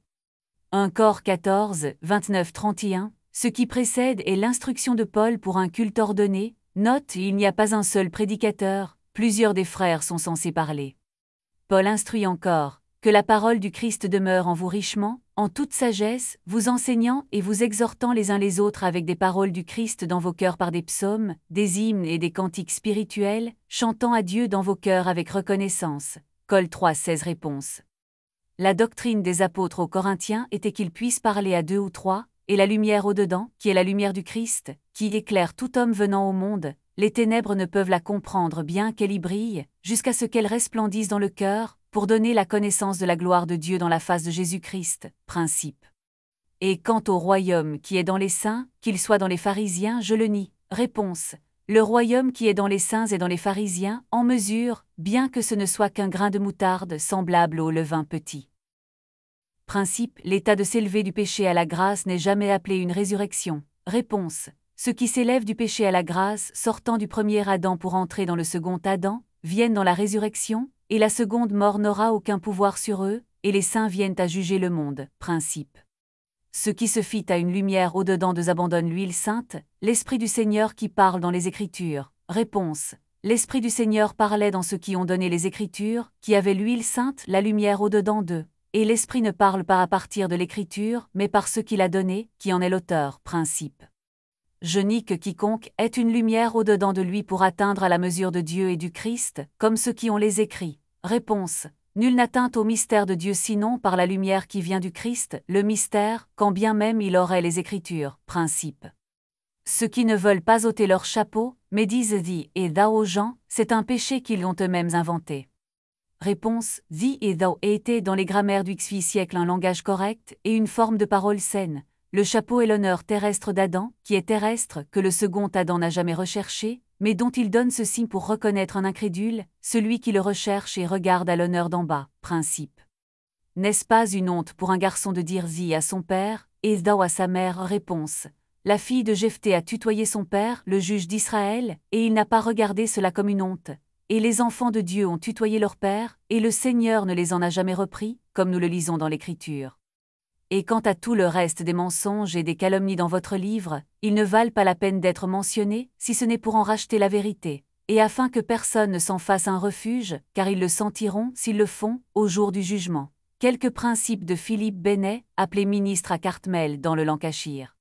1 Cor 14, 29-31, ce qui précède est l'instruction de Paul pour un culte ordonné. Note, il n'y a pas un seul prédicateur, plusieurs des frères sont censés parler. Paul instruit encore, que la parole du Christ demeure en vous richement, en toute sagesse, vous enseignant et vous exhortant les uns les autres avec des paroles du Christ dans vos cœurs par des psaumes, des hymnes et des cantiques spirituels, chantant à Dieu dans vos cœurs avec reconnaissance. Col 3, 16 réponses. La doctrine des apôtres aux Corinthiens était qu'ils puissent parler à 2 ou 3, et la lumière au-dedans, qui est la lumière du Christ, qui éclaire tout homme venant au monde, les ténèbres ne peuvent la comprendre bien qu'elle y brille, jusqu'à ce qu'elle resplendisse dans le cœur, pour donner la connaissance de la gloire de Dieu dans la face de Jésus-Christ. Principe. Et quant au royaume qui est dans les saints, qu'il soit dans les pharisiens, je le nie. Réponse. Le royaume qui est dans les saints et dans les pharisiens, en mesure, bien que ce ne soit qu'un grain de moutarde semblable au levain petit. Principe. L'état de s'élever du péché à la grâce n'est jamais appelé une résurrection. Réponse. Ceux qui s'élèvent du péché à la grâce, sortant du premier Adam pour entrer dans le second Adam, viennent dans la résurrection, et la seconde mort n'aura aucun pouvoir sur eux, et les saints viennent à juger le monde. Principe. Ce qui se fit à une lumière au-dedans d'eux abandonne l'huile sainte, l'Esprit du Seigneur qui parle dans les Écritures. Réponse. L'Esprit du Seigneur parlait dans ceux qui ont donné les Écritures, qui avaient l'huile sainte, la lumière au-dedans d'eux. Et l'Esprit ne parle pas à partir de l'Écriture, mais par ceux qu'il a donné, qui en est l'auteur. Principe. Je nie que quiconque ait une lumière au-dedans de lui pour atteindre à la mesure de Dieu et du Christ, comme ceux qui ont les écrits. Réponse. Nul n'atteint au mystère de Dieu sinon par la lumière qui vient du Christ, le mystère, quand bien même il aurait les Écritures. Principe. Ceux qui ne veulent pas ôter leur chapeau, mais disent thee et thou aux gens, c'est un péché qu'ils ont eux-mêmes inventé. Réponse. Thee et thou était dans les grammaires du XVIIe siècle un langage correct et une forme de parole saine. Le chapeau est l'honneur terrestre d'Adam, qui est terrestre, que le second Adam n'a jamais recherché, mais dont il donne ceci pour reconnaître un incrédule, celui qui le recherche et regarde à l'honneur d'en bas. Principe. N'est-ce pas une honte pour un garçon de dire thee à son père, et thou à sa mère? Réponse. la fille de Jephthé a tutoyé son père, le juge d'Israël, et il n'a pas regardé cela comme une honte. Et les enfants de Dieu ont tutoyé leur père, et le Seigneur ne les en a jamais repris, comme nous le lisons dans l'Écriture. Et quant à tout le reste des mensonges et des calomnies dans votre livre, ils ne valent pas la peine d'être mentionnés, si ce n'est pour en racheter la vérité, et afin que personne ne s'en fasse un refuge, car ils le sentiront, s'ils le font, au jour du jugement. Quelques principes de Philippe Bennet, appelé ministre à Cartmel dans le Lancashire.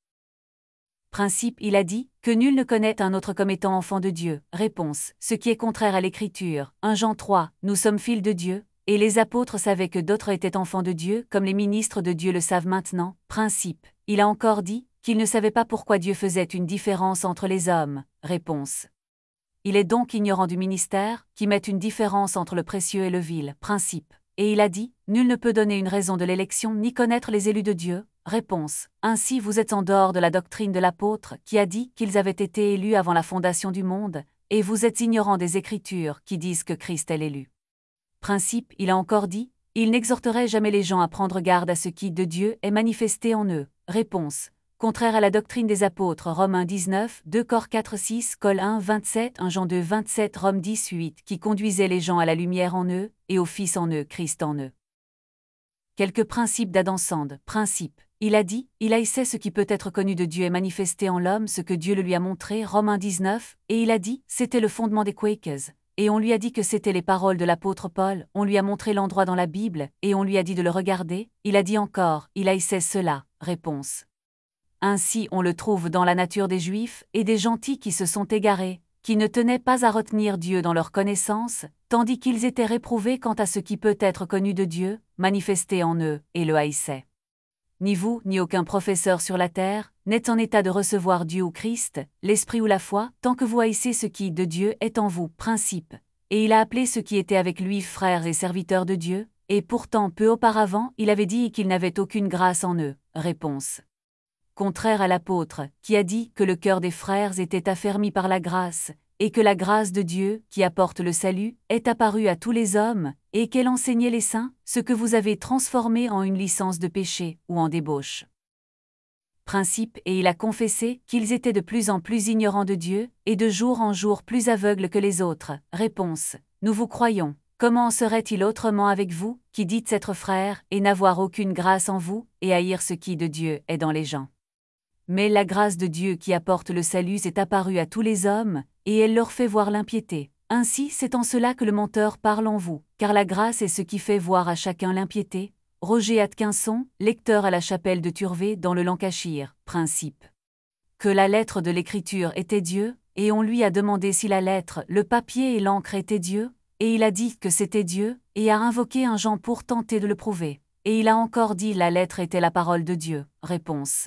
Principe, il a dit, que nul ne connaît un autre comme étant enfant de Dieu. Réponse, ce qui est contraire à l'Écriture. 1 Jean 3, nous sommes fils de Dieu, et les apôtres savaient que d'autres étaient enfants de Dieu, comme les ministres de Dieu le savent maintenant. Principe, il a encore dit, qu'il ne savait pas pourquoi Dieu faisait une différence entre les hommes. Réponse. Il est donc ignorant du ministère, qui met une différence entre le précieux et le vil. Principe. Et il a dit, nul ne peut donner une raison de l'élection ni connaître les élus de Dieu. Réponse. Ainsi vous êtes en dehors de la doctrine de l'apôtre, qui a dit qu'ils avaient été élus avant la fondation du monde, et vous êtes ignorant des Écritures qui disent que Christ est l'élu. Principe, il a encore dit, il n'exhorterait jamais les gens à prendre garde à ce qui de Dieu est manifesté en eux. Réponse. Contraire à la doctrine des apôtres. Romains 19, 2 Cor 4 6, Col 1 27, 1 Jean 2 27, Rome 18, qui conduisait les gens à la lumière en eux, et au Fils en eux, Christ en eux. Quelques principes d'Adam Sand. Principe. Il a dit, il haïssait ce qui peut être connu de Dieu et manifesté en l'homme ce que Dieu le lui a montré. Romains 19, et il a dit, c'était le fondement des Quakers. Et on lui a dit que c'était les paroles de l'apôtre Paul, on lui a montré l'endroit dans la Bible, et on lui a dit de le regarder, il a dit encore, il haïssait cela. Réponse. Ainsi on le trouve dans la nature des Juifs, et des gentils qui se sont égarés, qui ne tenaient pas à retenir Dieu dans leur connaissance, tandis qu'ils étaient réprouvés quant à ce qui peut être connu de Dieu, manifesté en eux, et le haïssaient. Ni vous, ni aucun professeur sur la terre, n'êtes en état de recevoir Dieu ou Christ, l'Esprit ou la foi, tant que vous haïssez ce qui, de Dieu, est en vous. Principe. Et il a appelé ceux qui étaient avec lui frères et serviteurs de Dieu, et pourtant peu auparavant, il avait dit qu'ils n'avaient aucune grâce en eux. Réponse. Contraire à l'apôtre, qui a dit que le cœur des frères était affermi par la grâce, et que la grâce de Dieu, qui apporte le salut, est apparue à tous les hommes, et qu'elle enseignait les saints, ce que vous avez transformé en une licence de péché, ou en débauche. Principe, et il a confessé qu'ils étaient de plus en plus ignorants de Dieu, et de jour en jour plus aveugles que les autres. Réponse. Nous vous croyons. Comment en serait-il autrement avec vous, qui dites être frères, et n'avoir aucune grâce en vous, et haïr ce qui de Dieu est dans les gens? Mais la grâce de Dieu qui apporte le salut est apparue à tous les hommes, et elle leur fait voir l'impiété. Ainsi c'est en cela que le menteur parle en vous, car la grâce est ce qui fait voir à chacun l'impiété. Roger Atkinson, lecteur à la chapelle de Turvé dans le Lancashire. Principe. Que la lettre de l'Écriture était Dieu, et on lui a demandé si la lettre, le papier et l'encre étaient Dieu, et il a dit que c'était Dieu, et a invoqué un Jean pour tenter de le prouver. Et il a encore dit la lettre était la parole de Dieu. Réponse.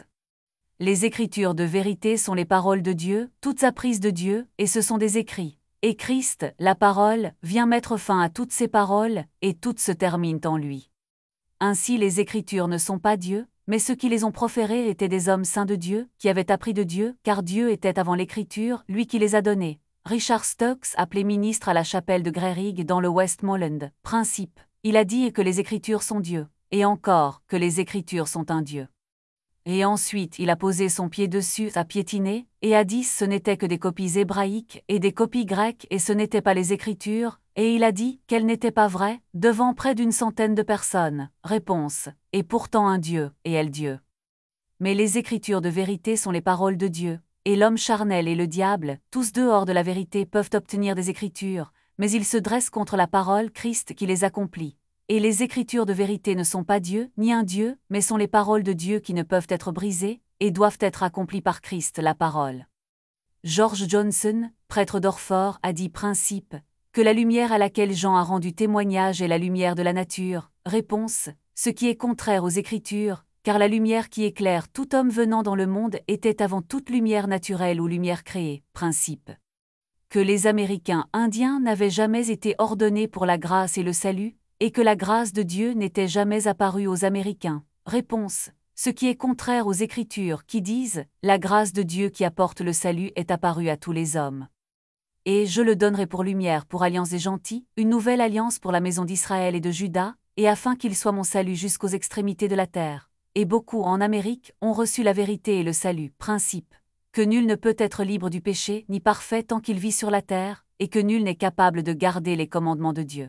Les Écritures de vérité sont les paroles de Dieu, toutes apprises de Dieu, et ce sont des écrits. Et Christ, la parole, vient mettre fin à toutes ces paroles, et toutes se terminent en lui. Ainsi les Écritures ne sont pas Dieu, mais ceux qui les ont proférées étaient des hommes saints de Dieu, qui avaient appris de Dieu, car Dieu était avant l'Écriture, lui qui les a donnés. Richard Stokes, appelé ministre à la chapelle de Greyrig dans le Westmoreland. Principe. Il a dit que les Écritures sont Dieu, et encore, que les Écritures sont un Dieu. Et ensuite il a posé son pied dessus, a piétiné, et a dit ce n'étaient que des copies hébraïques et des copies grecques et ce n'étaient pas les Écritures, et il a dit qu'elles n'étaient pas vraies, devant près d'une centaine de personnes. Réponse. Et pourtant un Dieu, et elle Dieu. Mais les Écritures de vérité sont les paroles de Dieu, et l'homme charnel et le diable, tous deux hors de la vérité peuvent obtenir des Écritures, mais ils se dressent contre la parole Christ qui les accomplit. Et les Écritures de vérité ne sont pas Dieu, ni un Dieu, mais sont les paroles de Dieu qui ne peuvent être brisées, et doivent être accomplies par Christ la parole. George Johnson, prêtre d'Orford, a dit principe, que la lumière à laquelle Jean a rendu témoignage est la lumière de la nature. Réponse, ce qui est contraire aux Écritures, car la lumière qui éclaire tout homme venant dans le monde était avant toute lumière naturelle ou lumière créée. Principe. Que les Américains indiens n'avaient jamais été ordonnés pour la grâce et le salut, et que la grâce de Dieu n'était jamais apparue aux Américains. Réponse. Ce qui est contraire aux Écritures qui disent « La grâce de Dieu qui apporte le salut est apparue à tous les hommes. » Et je le donnerai pour lumière pour alliance des gentils, une nouvelle alliance pour la maison d'Israël et de Juda, et afin qu'il soit mon salut jusqu'aux extrémités de la terre. et beaucoup en Amérique ont reçu la vérité et le salut. Principe que nul ne peut être libre du péché ni parfait tant qu'il vit sur la terre, et que nul n'est capable de garder les commandements de Dieu.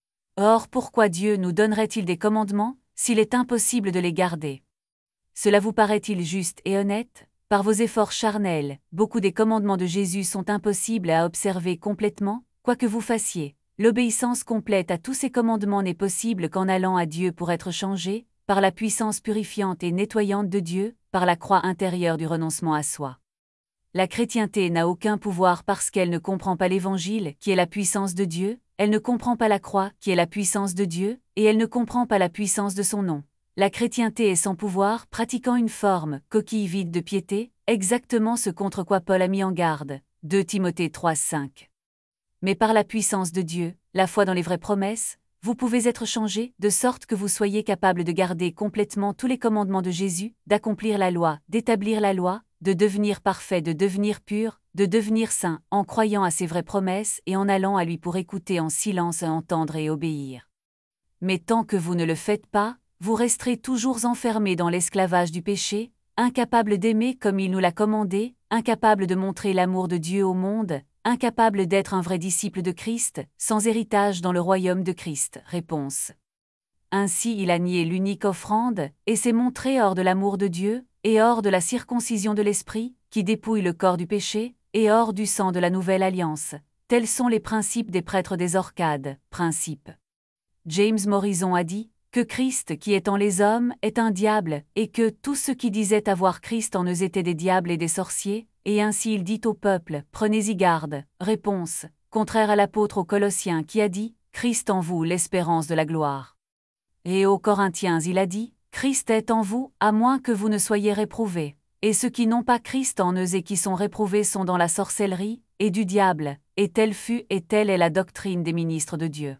Or, pourquoi Dieu nous donnerait-il des commandements, s'il est impossible de les garder? Cela vous paraît-il juste et honnête? Par vos efforts charnels, beaucoup des commandements de Jésus sont impossibles à observer complètement, quoi que vous fassiez. L'obéissance complète à tous ces commandements n'est possible qu'en allant à Dieu pour être changé, par la puissance purifiante et nettoyante de Dieu, par la croix intérieure du renoncement à soi. La chrétienté n'a aucun pouvoir parce qu'elle ne comprend pas l'Évangile, qui est la puissance de Dieu, elle ne comprend pas la croix, qui est la puissance de Dieu, et elle ne comprend pas la puissance de son nom. La chrétienté est sans pouvoir, pratiquant une forme, coquille vide de piété, exactement ce contre quoi Paul a mis en garde. 2 Timothée 3:5. Mais par la puissance de Dieu, la foi dans les vraies promesses, vous pouvez être changé, de sorte que vous soyez capable de garder complètement tous les commandements de Jésus, d'accomplir la loi, d'établir la loi, de devenir parfait, de devenir pur, de devenir saint, en croyant à ses vraies promesses et en allant à lui pour écouter en silence, entendre et obéir. Mais tant que vous ne le faites pas, vous resterez toujours enfermé dans l'esclavage du péché, incapable d'aimer comme il nous l'a commandé, incapable de montrer l'amour de Dieu au monde, incapable d'être un vrai disciple de Christ, sans héritage dans le royaume de Christ. Réponse. Ainsi il a nié l'unique offrande, et s'est montré hors de l'amour de Dieu, et hors de la circoncision de l'esprit, qui dépouille le corps du péché, et hors du sang de la nouvelle alliance. Tels sont les principes des prêtres des Orcades. Principe. James Morrison a dit que Christ qui est en les hommes est un diable, et que tous ceux qui disaient avoir Christ en eux étaient des diables et des sorciers, et ainsi il dit au peuple, prenez-y garde. Réponse, contraire à l'apôtre aux Colossiens qui a dit, Christ en vous l'espérance de la gloire. Et aux Corinthiens il a dit, Christ est en vous, à moins que vous ne soyez réprouvés. Et ceux qui n'ont pas Christ en eux et qui sont réprouvés sont dans la sorcellerie, et du diable, et telle fut et telle est la doctrine des ministres de Dieu.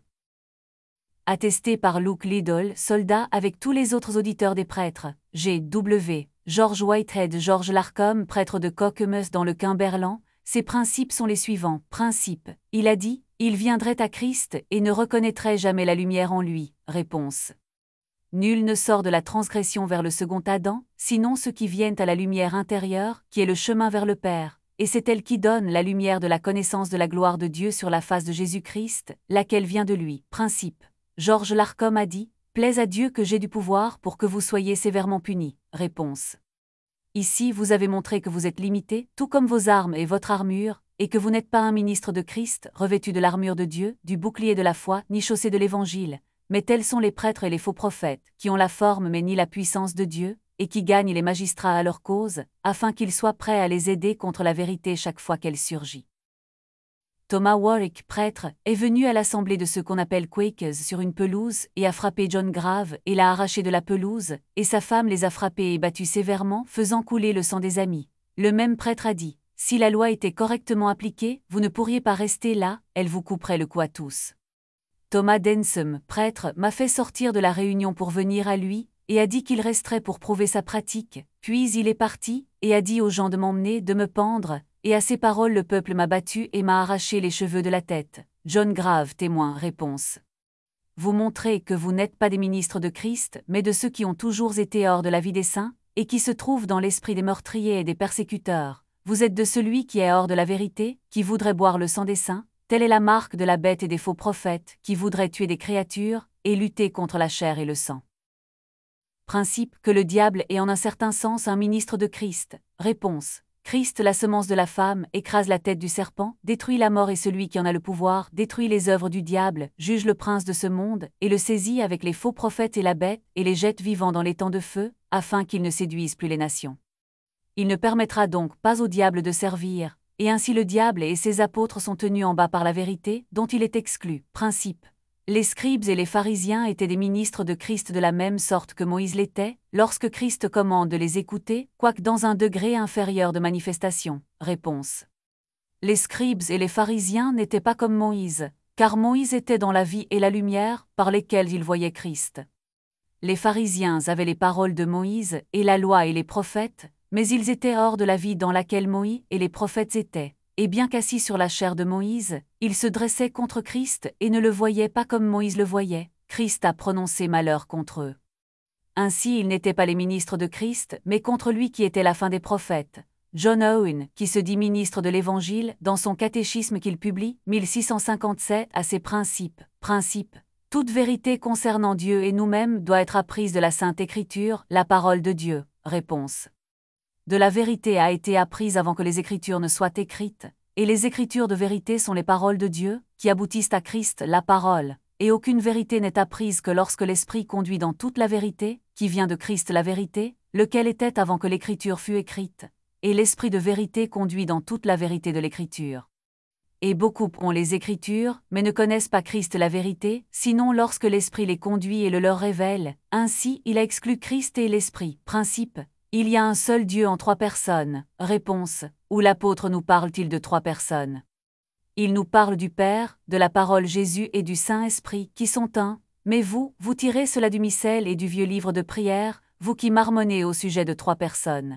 Attesté par Luke Liddell, soldat avec tous les autres auditeurs des prêtres, G.W. George Whitehead, George Larcom, prêtre de Cockemus dans le Cumberland, ses principes sont les suivants. Principe. Il a dit, il viendrait à Christ et ne reconnaîtrait jamais la lumière en lui. Réponse. Nul ne sort de la transgression vers le second Adam, sinon ceux qui viennent à la lumière intérieure, qui est le chemin vers le Père, et c'est elle qui donne la lumière de la connaissance de la gloire de Dieu sur la face de Jésus-Christ, laquelle vient de lui. Principe. George Larcom a dit, « Plaise à Dieu que j'ai du pouvoir pour que vous soyez sévèrement punis. » Réponse. Ici vous avez montré que vous êtes limité, tout comme vos armes et votre armure, et que vous n'êtes pas un ministre de Christ, revêtu de l'armure de Dieu, du bouclier de la foi, ni chaussé de l'Évangile, mais tels sont les prêtres et les faux prophètes, qui ont la forme mais ni la puissance de Dieu, et qui gagnent les magistrats à leur cause, afin qu'ils soient prêts à les aider contre la vérité chaque fois qu'elle surgit. Thomas Warwick, prêtre, est venu à l'assemblée de ceux qu'on appelle Quakers sur une pelouse et a frappé John Grave et l'a arraché de la pelouse, et sa femme les a frappés et battus sévèrement, faisant couler le sang des amis. Le même prêtre a dit, « Si la loi était correctement appliquée, vous ne pourriez pas rester là, elle vous couperait le cou à tous. » Thomas Densom, prêtre, m'a fait sortir de la réunion pour venir à lui, et a dit qu'il resterait pour prouver sa pratique, puis il est parti, et a dit aux gens de m'emmener, de me pendre, et à ces paroles le peuple m'a battu et m'a arraché les cheveux de la tête. John Grave, témoin. Réponse. Vous montrez que vous n'êtes pas des ministres de Christ, mais de ceux qui ont toujours été hors de la vie des saints, et qui se trouvent dans l'esprit des meurtriers et des persécuteurs. Vous êtes de celui qui est hors de la vérité, qui voudrait boire le sang des saints. Telle est la marque de la bête et des faux prophètes, qui voudraient tuer des créatures, et lutter contre la chair et le sang. Principe que le diable est en un certain sens un ministre de Christ. Réponse. Christ, la semence de la femme, écrase la tête du serpent, détruit la mort et celui qui en a le pouvoir, détruit les œuvres du diable, juge le prince de ce monde, et le saisit avec les faux prophètes et la bête, et les jette vivants dans les temps de feu, afin qu'ils ne séduisent plus les nations. Il ne permettra donc pas au diable de servir, et ainsi le diable et ses apôtres sont tenus en bas par la vérité, dont il est exclu. Principe. Les scribes et les pharisiens étaient des ministres de Christ de la même sorte que Moïse l'était, lorsque Christ commande de les écouter, quoique dans un degré inférieur de manifestation. Réponse. Les scribes et les pharisiens n'étaient pas comme Moïse, car Moïse était dans la vie et la lumière, par lesquelles ils voyaient Christ. Les pharisiens avaient les paroles de Moïse, et la loi et les prophètes, mais ils étaient hors de la vie dans laquelle Moïse et les prophètes étaient. Et bien qu'assis sur la chair de Moïse, ils se dressaient contre Christ et ne le voyaient pas comme Moïse le voyait. Christ a prononcé malheur contre eux. Ainsi ils n'étaient pas les ministres de Christ, mais contre lui qui était la fin des prophètes. John Owen, qui se dit ministre de l'Évangile, dans son catéchisme qu'il publie, 1657, a ses principes. Principe. Toute vérité concernant Dieu et nous-mêmes doit être apprise de la Sainte Écriture, la parole de Dieu. Réponse. De la vérité a été apprise avant que les Écritures ne soient écrites, et les Écritures de vérité sont les paroles de Dieu, qui aboutissent à Christ, la parole, et aucune vérité n'est apprise que lorsque l'Esprit conduit dans toute la vérité, qui vient de Christ la vérité, lequel était avant que l'Écriture fût écrite, et l'Esprit de vérité conduit dans toute la vérité de l'Écriture. Et beaucoup ont les Écritures, mais ne connaissent pas Christ la vérité, sinon lorsque l'Esprit les conduit et le leur révèle. Ainsi, il a exclu Christ et l'Esprit. Principe. Il y a un seul Dieu en 3 personnes. Réponse. Où l'apôtre nous parle-t-il de 3 personnes? Il nous parle du Père, de la parole Jésus et du Saint-Esprit, qui sont un. Mais vous, vous tirez cela du missel et du vieux livre de prière, vous qui marmonnez au sujet de 3 personnes.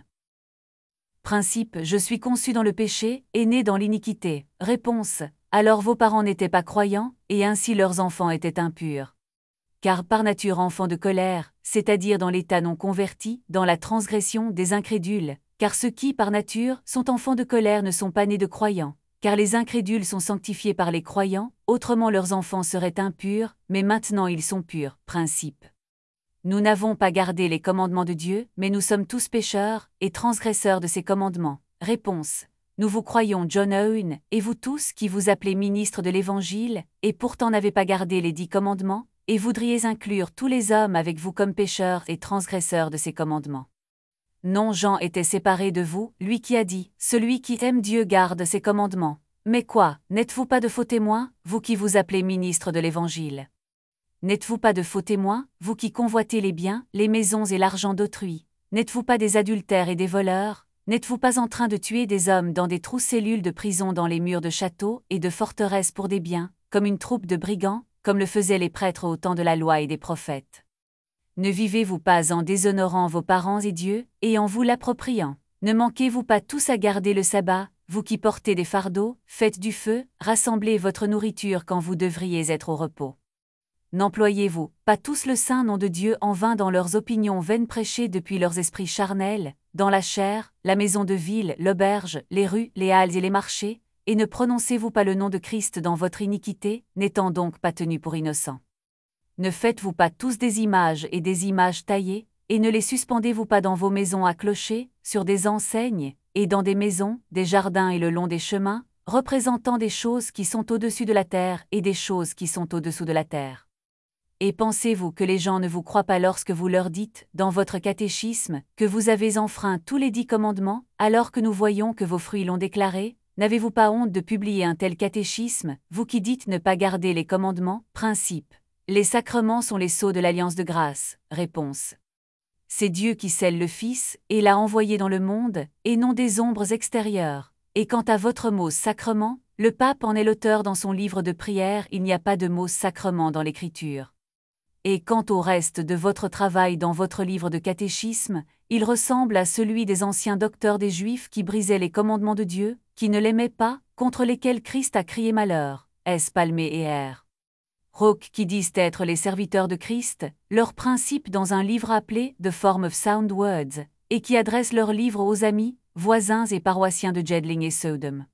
Principe. Je suis conçu dans le péché, et né dans l'iniquité. Réponse. Alors vos parents n'étaient pas croyants, et ainsi leurs enfants étaient impurs. Car par nature enfants de colère, c'est-à-dire dans l'état non converti, dans la transgression des incrédules, car ceux qui, par nature, sont enfants de colère ne sont pas nés de croyants, car les incrédules sont sanctifiés par les croyants, autrement leurs enfants seraient impurs, mais maintenant ils sont purs. Principe. Nous n'avons pas gardé les commandements de Dieu, mais nous sommes tous pécheurs et transgresseurs de ses commandements. Réponse. Nous vous croyons John Owen, et vous tous qui vous appelez ministres de l'Évangile, et pourtant n'avez pas gardé les 10 commandements, et voudriez inclure tous les hommes avec vous comme pécheurs et transgresseurs de ses commandements. Non, Jean était séparé de vous, lui qui a dit, celui qui aime Dieu garde ses commandements. Mais quoi, n'êtes-vous pas de faux témoins, vous qui vous appelez ministres de l'Évangile? N'êtes-vous pas de faux témoins, vous qui convoitez les biens, les maisons et l'argent d'autrui? N'êtes-vous pas des adultères et des voleurs? N'êtes-vous pas en train de tuer des hommes dans des trous cellules de prison dans les murs de châteaux et de forteresses pour des biens, comme une troupe de brigands, comme le faisaient les prêtres au temps de la loi et des prophètes? Ne vivez-vous pas en déshonorant vos parents et Dieu, et en vous l'appropriant? Ne manquez-vous pas tous à garder le sabbat, vous qui portez des fardeaux, faites du feu, rassemblez votre nourriture quand vous devriez être au repos? N'employez-vous pas tous le saint nom de Dieu en vain dans leurs opinions vaines prêchées depuis leurs esprits charnels, dans la chair, la maison de ville, l'auberge, les rues, les halles et les marchés, et ne prononcez-vous pas le nom de Christ dans votre iniquité, n'étant donc pas tenus pour innocents? Ne faites-vous pas tous des images et des images taillées, et ne les suspendez-vous pas dans vos maisons à clochers, sur des enseignes, et dans des maisons, des jardins et le long des chemins, représentant des choses qui sont au-dessus de la terre et des choses qui sont au-dessous de la terre? Et pensez-vous que les gens ne vous croient pas lorsque vous leur dites, dans votre catéchisme, que vous avez enfreint tous les 10 commandements, alors que nous voyons que vos fruits l'ont déclaré? N'avez-vous pas honte de publier un tel catéchisme, vous qui dites ne pas garder les commandements? Principe. Les sacrements sont les sceaux de l'alliance de grâce. Réponse. C'est Dieu qui scelle le Fils, et l'a envoyé dans le monde, et non des ombres extérieures. Et quant à votre mot sacrement, le pape en est l'auteur dans son livre de prière, il n'y a pas de mot sacrement dans l'Écriture. Et quant au reste de votre travail dans votre livre de catéchisme, il ressemble à celui des anciens docteurs des Juifs qui brisaient les commandements de Dieu, qui ne l'aimaient pas, contre lesquels Christ a crié malheur. S. Palmé et R. Roque qui disent être les serviteurs de Christ, leurs principes dans un livre appelé The Form of Sound Words, et qui adressent leur livre aux amis, voisins et paroissiens de Jedling et Sodom.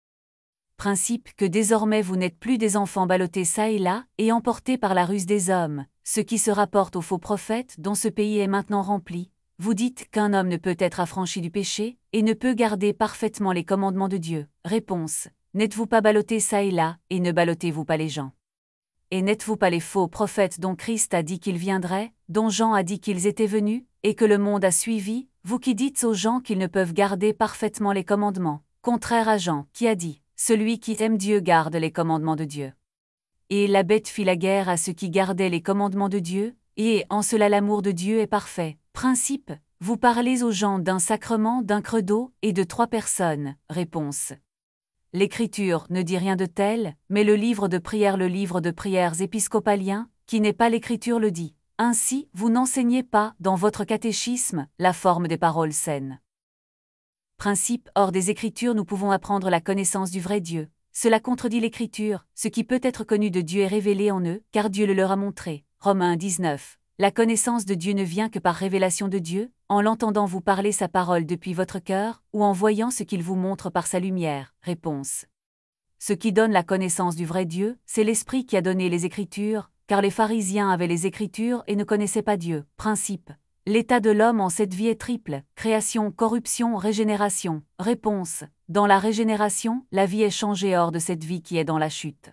Principe que désormais vous n'êtes plus des enfants ballottés çà et là, et emportés par la ruse des hommes, ce qui se rapporte aux faux prophètes dont ce pays est maintenant rempli. Vous dites qu'un homme ne peut être affranchi du péché, et ne peut garder parfaitement les commandements de Dieu. Réponse. N'êtes-vous pas ballottés çà et là, et ne ballottez-vous pas les gens? Et n'êtes-vous pas les faux prophètes dont Christ a dit qu'ils viendraient, dont Jean a dit qu'ils étaient venus, et que le monde a suivi, vous qui dites aux gens qu'ils ne peuvent garder parfaitement les commandements, contraire à Jean, qui a dit, celui qui aime Dieu garde les commandements de Dieu. Et la bête fit la guerre à ceux qui gardaient les commandements de Dieu, et en cela l'amour de Dieu est parfait. Principe, vous parlez aux gens d'un sacrement, d'un credo, et de 3 personnes. Réponse. L'Écriture ne dit rien de tel, mais le livre de prières épiscopalien, qui n'est pas l'Écriture le dit. Ainsi, vous n'enseignez pas, dans votre catéchisme, la forme des paroles saines. Principe, hors des Écritures nous pouvons apprendre la connaissance du vrai Dieu. Cela contredit l'Écriture, ce qui peut être connu de Dieu est révélé en eux, car Dieu le leur a montré. Romains 19. La connaissance de Dieu ne vient que par révélation de Dieu, en l'entendant vous parler sa parole depuis votre cœur, ou en voyant ce qu'il vous montre par sa lumière. Réponse. Ce qui donne la connaissance du vrai Dieu, c'est l'Esprit qui a donné les Écritures, car les pharisiens avaient les Écritures et ne connaissaient pas Dieu. Principe. L'état de l'homme en cette vie est triple: création, corruption, régénération. Réponse. Dans la régénération, la vie est changée hors de cette vie qui est dans la chute.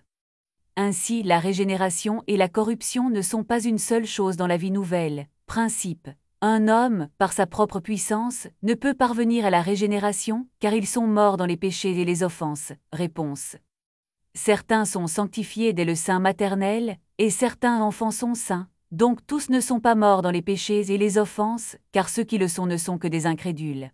Ainsi, la régénération et la corruption ne sont pas une seule chose dans la vie nouvelle. Principe. Un homme, par sa propre puissance, ne peut parvenir à la régénération, car ils sont morts dans les péchés et les offenses. Réponse. Certains sont sanctifiés dès le sein maternel, et certains enfants sont saints. Donc tous ne sont pas morts dans les péchés et les offenses, car ceux qui le sont ne sont que des incrédules.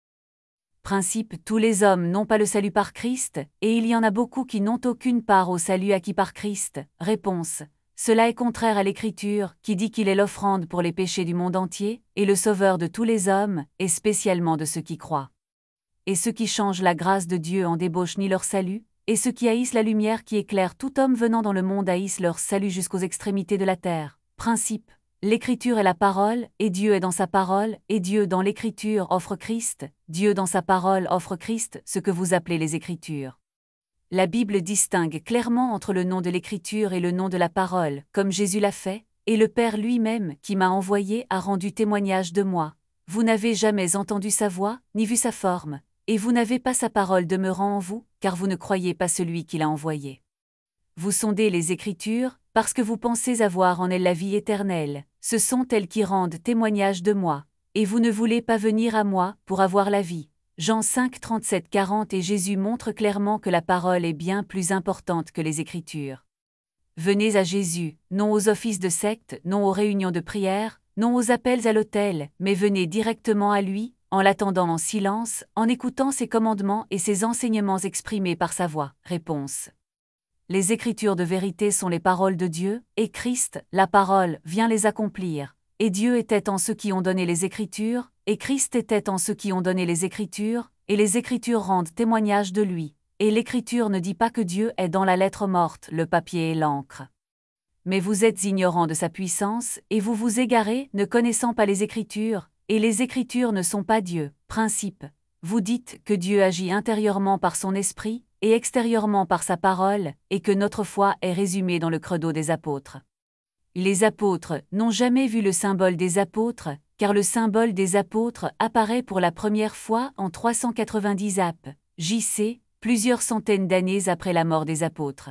Principe. Tous les hommes n'ont pas le salut par Christ, et il y en a beaucoup qui n'ont aucune part au salut acquis par Christ. Réponse. Cela est contraire à l'Écriture, qui dit qu'il est l'offrande pour les péchés du monde entier, et le sauveur de tous les hommes, et spécialement de ceux qui croient. Et ceux qui changent la grâce de Dieu en débauchent ni leur salut, et ceux qui haïssent la lumière qui éclaire tout homme venant dans le monde haïssent leur salut jusqu'aux extrémités de la terre. Principe. L'Écriture est la parole, et Dieu est dans sa parole, et Dieu dans l'Écriture offre Christ, Dieu dans sa parole offre Christ, ce que vous appelez les Écritures. La Bible distingue clairement entre le nom de l'Écriture et le nom de la parole, comme Jésus l'a fait, et le Père lui-même, qui m'a envoyé, a rendu témoignage de moi. Vous n'avez jamais entendu sa voix, ni vu sa forme, et vous n'avez pas sa parole demeurant en vous, car vous ne croyez pas celui qui l'a envoyé. Vous sondez les Écritures, parce que vous pensez avoir en elles la vie éternelle, ce sont elles qui rendent témoignage de moi, et vous ne voulez pas venir à moi pour avoir la vie. Jean 5, 37-40. Et Jésus montre clairement que la parole est bien plus importante que les Écritures. Venez à Jésus, non aux offices de secte, non aux réunions de prière, non aux appels à l'autel, mais venez directement à lui, en l'attendant en silence, en écoutant ses commandements et ses enseignements exprimés par sa voix. Réponse. Les Écritures de vérité sont les paroles de Dieu, et Christ, la parole, vient les accomplir. Et Dieu était en ceux qui ont donné les Écritures, et Christ était en ceux qui ont donné les Écritures, et les Écritures rendent témoignage de lui. Et l'Écriture ne dit pas que Dieu est dans la lettre morte, le papier et l'encre. Mais vous êtes ignorants de sa puissance, et vous vous égarez, ne connaissant pas les Écritures, et les Écritures ne sont pas Dieu. Principe. Vous dites que Dieu agit intérieurement par son esprit, et extérieurement par sa parole, et que notre foi est résumée dans le credo des apôtres. Les apôtres n'ont jamais vu le symbole des apôtres, car le symbole des apôtres apparaît pour la première fois en 390 AP, JC, plusieurs centaines d'années après la mort des apôtres.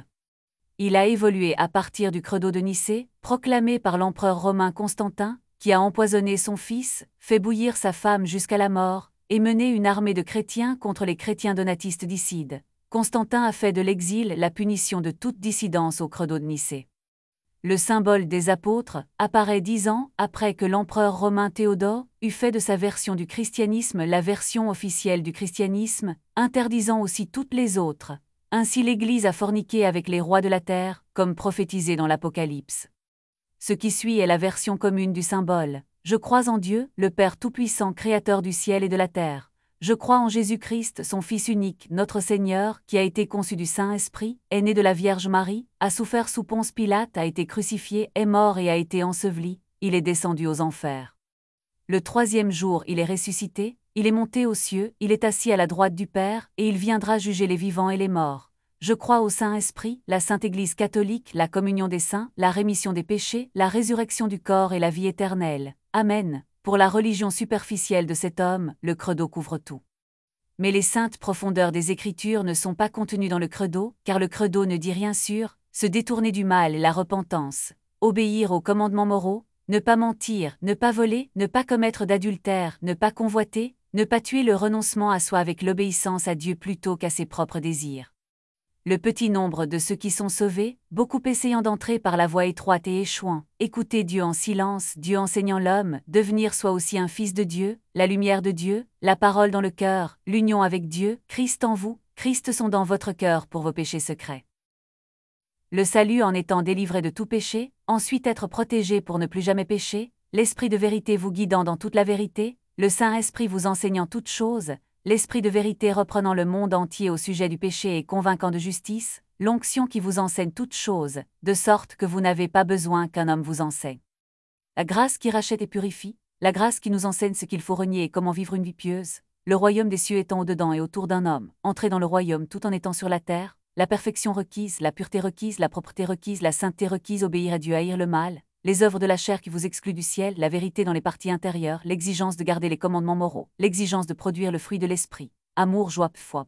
Il a évolué à partir du credo de Nicée, proclamé par l'empereur romain Constantin, qui a empoisonné son fils, fait bouillir sa femme jusqu'à la mort, et mené une armée de chrétiens contre les chrétiens donatistes dicides. Constantin a fait de l'exil la punition de toute dissidence au credo de Nicée. Le symbole des apôtres apparaît 10 ans après que l'empereur romain Théodore eut fait de sa version du christianisme la version officielle du christianisme, interdisant aussi toutes les autres. Ainsi l'Église a forniqué avec les rois de la terre, comme prophétisé dans l'Apocalypse. Ce qui suit est la version commune du symbole. Je crois en Dieu, le Père Tout-Puissant, Créateur du ciel et de la terre. Je crois en Jésus-Christ, son Fils unique, notre Seigneur, qui a été conçu du Saint-Esprit, est né de la Vierge Marie, a souffert sous Ponce Pilate, a été crucifié, est mort et a été enseveli, il est descendu aux enfers. Le 3e jour il est ressuscité, il est monté aux cieux, il est assis à la droite du Père, et il viendra juger les vivants et les morts. Je crois au Saint-Esprit, la Sainte Église catholique, la communion des saints, la rémission des péchés, la résurrection du corps et la vie éternelle. Amen. Pour la religion superficielle de cet homme, le credo couvre tout. Mais les saintes profondeurs des Écritures ne sont pas contenues dans le credo, car le credo ne dit rien sur se détourner du mal et la repentance, obéir aux commandements moraux, ne pas mentir, ne pas voler, ne pas commettre d'adultère, ne pas convoiter, ne pas tuer, le renoncement à soi avec l'obéissance à Dieu plutôt qu'à ses propres désirs. Le petit nombre de ceux qui sont sauvés, beaucoup essayant d'entrer par la voie étroite et échouant, écouter Dieu en silence, Dieu enseignant l'homme, devenir soi aussi un fils de Dieu, la lumière de Dieu, la parole dans le cœur, l'union avec Dieu, Christ en vous, Christ sont dans votre cœur pour vos péchés secrets. Le salut en étant délivré de tout péché, ensuite être protégé pour ne plus jamais pécher, l'Esprit de vérité vous guidant dans toute la vérité, le Saint-Esprit vous enseignant toutes choses, l'Esprit de vérité reprenant le monde entier au sujet du péché et convaincant de justice, l'onction qui vous enseigne toutes choses, de sorte que vous n'avez pas besoin qu'un homme vous enseigne. La grâce qui rachète et purifie, la grâce qui nous enseigne ce qu'il faut renier et comment vivre une vie pieuse, le royaume des cieux étant au-dedans et autour d'un homme, entrer dans le royaume tout en étant sur la terre, la perfection requise, la pureté requise, la propreté requise, la sainteté requise, obéir à Dieu, haïr le mal, les œuvres de la chair qui vous excluent du ciel, la vérité dans les parties intérieures, l'exigence de garder les commandements moraux, l'exigence de produire le fruit de l'esprit, amour, joie, foi.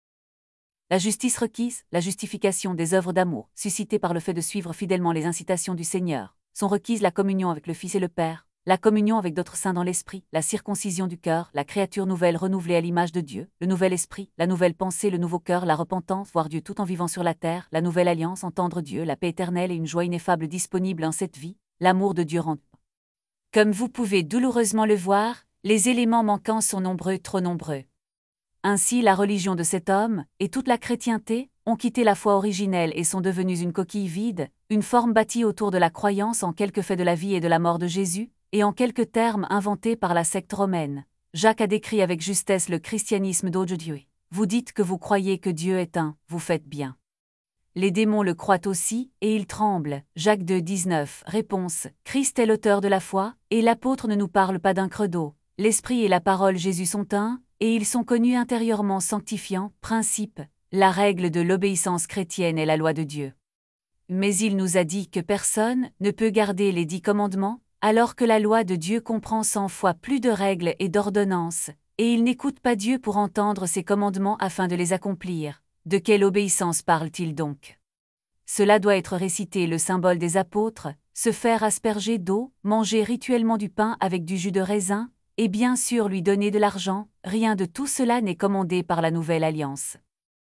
La justice requise, la justification des œuvres d'amour, suscitées par le fait de suivre fidèlement les incitations du Seigneur, sont requises la communion avec le Fils et le Père, la communion avec d'autres saints dans l'esprit, la circoncision du cœur, la créature nouvelle renouvelée à l'image de Dieu, le nouvel esprit, la nouvelle pensée, le nouveau cœur, la repentance, voir Dieu tout en vivant sur la terre, la nouvelle alliance, entendre Dieu, la paix éternelle et une joie ineffable disponible en cette vie, l'amour de Dieu rend. Comme vous pouvez douloureusement le voir, les éléments manquants sont nombreux, trop nombreux. Ainsi la religion de cet homme, et toute la chrétienté, ont quitté la foi originelle et sont devenus une coquille vide, une forme bâtie autour de la croyance en quelques faits de la vie et de la mort de Jésus, et en quelques termes inventés par la secte romaine. Jacques a décrit avec justesse le christianisme d'aujourd'hui. Vous dites que vous croyez que Dieu est un, vous faites bien. Les démons le croient aussi, et ils tremblent. Jacques 2, 19. Réponse. Christ est l'auteur de la foi, et l'apôtre ne nous parle pas d'un credo. L'Esprit et la parole Jésus sont un, et ils sont connus intérieurement sanctifiants. Principe. La règle de l'obéissance chrétienne est la loi de Dieu. Mais il nous a dit que personne ne peut garder les 10 commandements, alors que la loi de Dieu comprend 100 fois plus de règles et d'ordonnances, et il n'écoute pas Dieu pour entendre ses commandements afin de les accomplir. De quelle obéissance parle-t-il donc? Cela doit être récité le symbole des apôtres, se faire asperger d'eau, manger rituellement du pain avec du jus de raisin, et bien sûr lui donner de l'argent, rien de tout cela n'est commandé par la nouvelle alliance.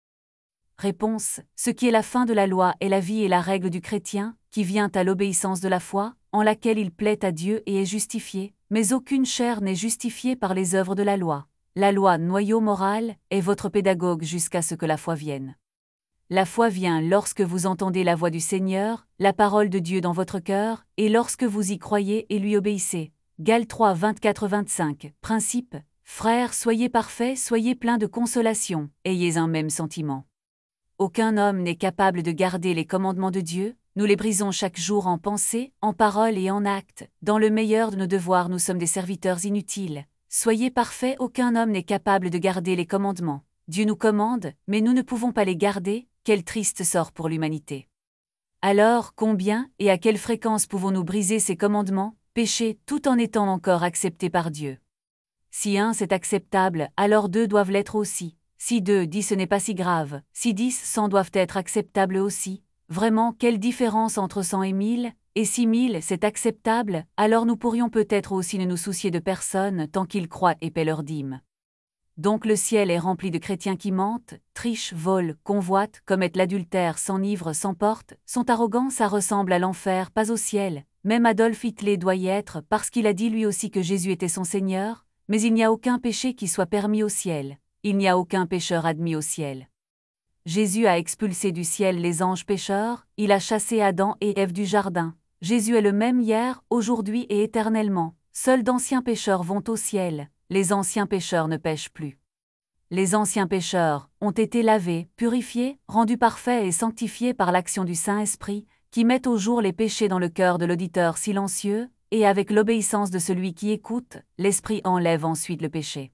Réponse. Ce qui est la fin de la loi est la vie et la règle du chrétien, qui vient à l'obéissance de la foi, en laquelle il plaît à Dieu et est justifié, mais aucune chair n'est justifiée par les œuvres de la loi. La loi, noyau moral, est votre pédagogue jusqu'à ce que la foi vienne. La foi vient lorsque vous entendez la voix du Seigneur, la parole de Dieu dans votre cœur, et lorsque vous y croyez et lui obéissez. Gal 3, 24-25. Principe. Frères, soyez parfaits, soyez pleins de consolation, ayez un même sentiment. Aucun homme n'est capable de garder les commandements de Dieu, nous les brisons chaque jour en pensée, en parole et en acte. Dans le meilleur de nos devoirs, nous sommes des serviteurs inutiles. Soyez parfaits, aucun homme n'est capable de garder les commandements. Dieu nous commande, mais nous ne pouvons pas les garder, quel triste sort pour l'humanité. Alors, combien et à quelle fréquence pouvons-nous briser ces commandements, pécher, tout en étant encore acceptés par Dieu? Si 1 c'est acceptable, alors 2 doivent l'être aussi. Si 2 dit ce n'est pas si grave, si 10, 100 doivent être acceptables aussi. Vraiment, quelle différence entre 100 et 1000? Et si 1000 c'est acceptable, alors nous pourrions peut-être aussi ne nous soucier de personne tant qu'ils croient et paient leur dîme. Donc le ciel est rempli de chrétiens qui mentent, trichent, volent, convoitent, commettent l'adultère, s'enivrent, s'emportent, sont arrogants, ça ressemble à l'enfer, pas au ciel. Même Adolf Hitler doit y être parce qu'il a dit lui aussi que Jésus était son Seigneur, mais il n'y a aucun péché qui soit permis au ciel. Il n'y a aucun pécheur admis au ciel. Jésus a expulsé du ciel les anges pécheurs, il a chassé Adam et Ève du jardin. Jésus est le même hier, aujourd'hui et éternellement. Seuls d'anciens pécheurs vont au ciel, les anciens pécheurs ne pêchent plus. Les anciens pécheurs ont été lavés, purifiés, rendus parfaits et sanctifiés par l'action du Saint-Esprit, qui met au jour les péchés dans le cœur de l'auditeur silencieux, et avec l'obéissance de celui qui écoute, l'Esprit enlève ensuite le péché.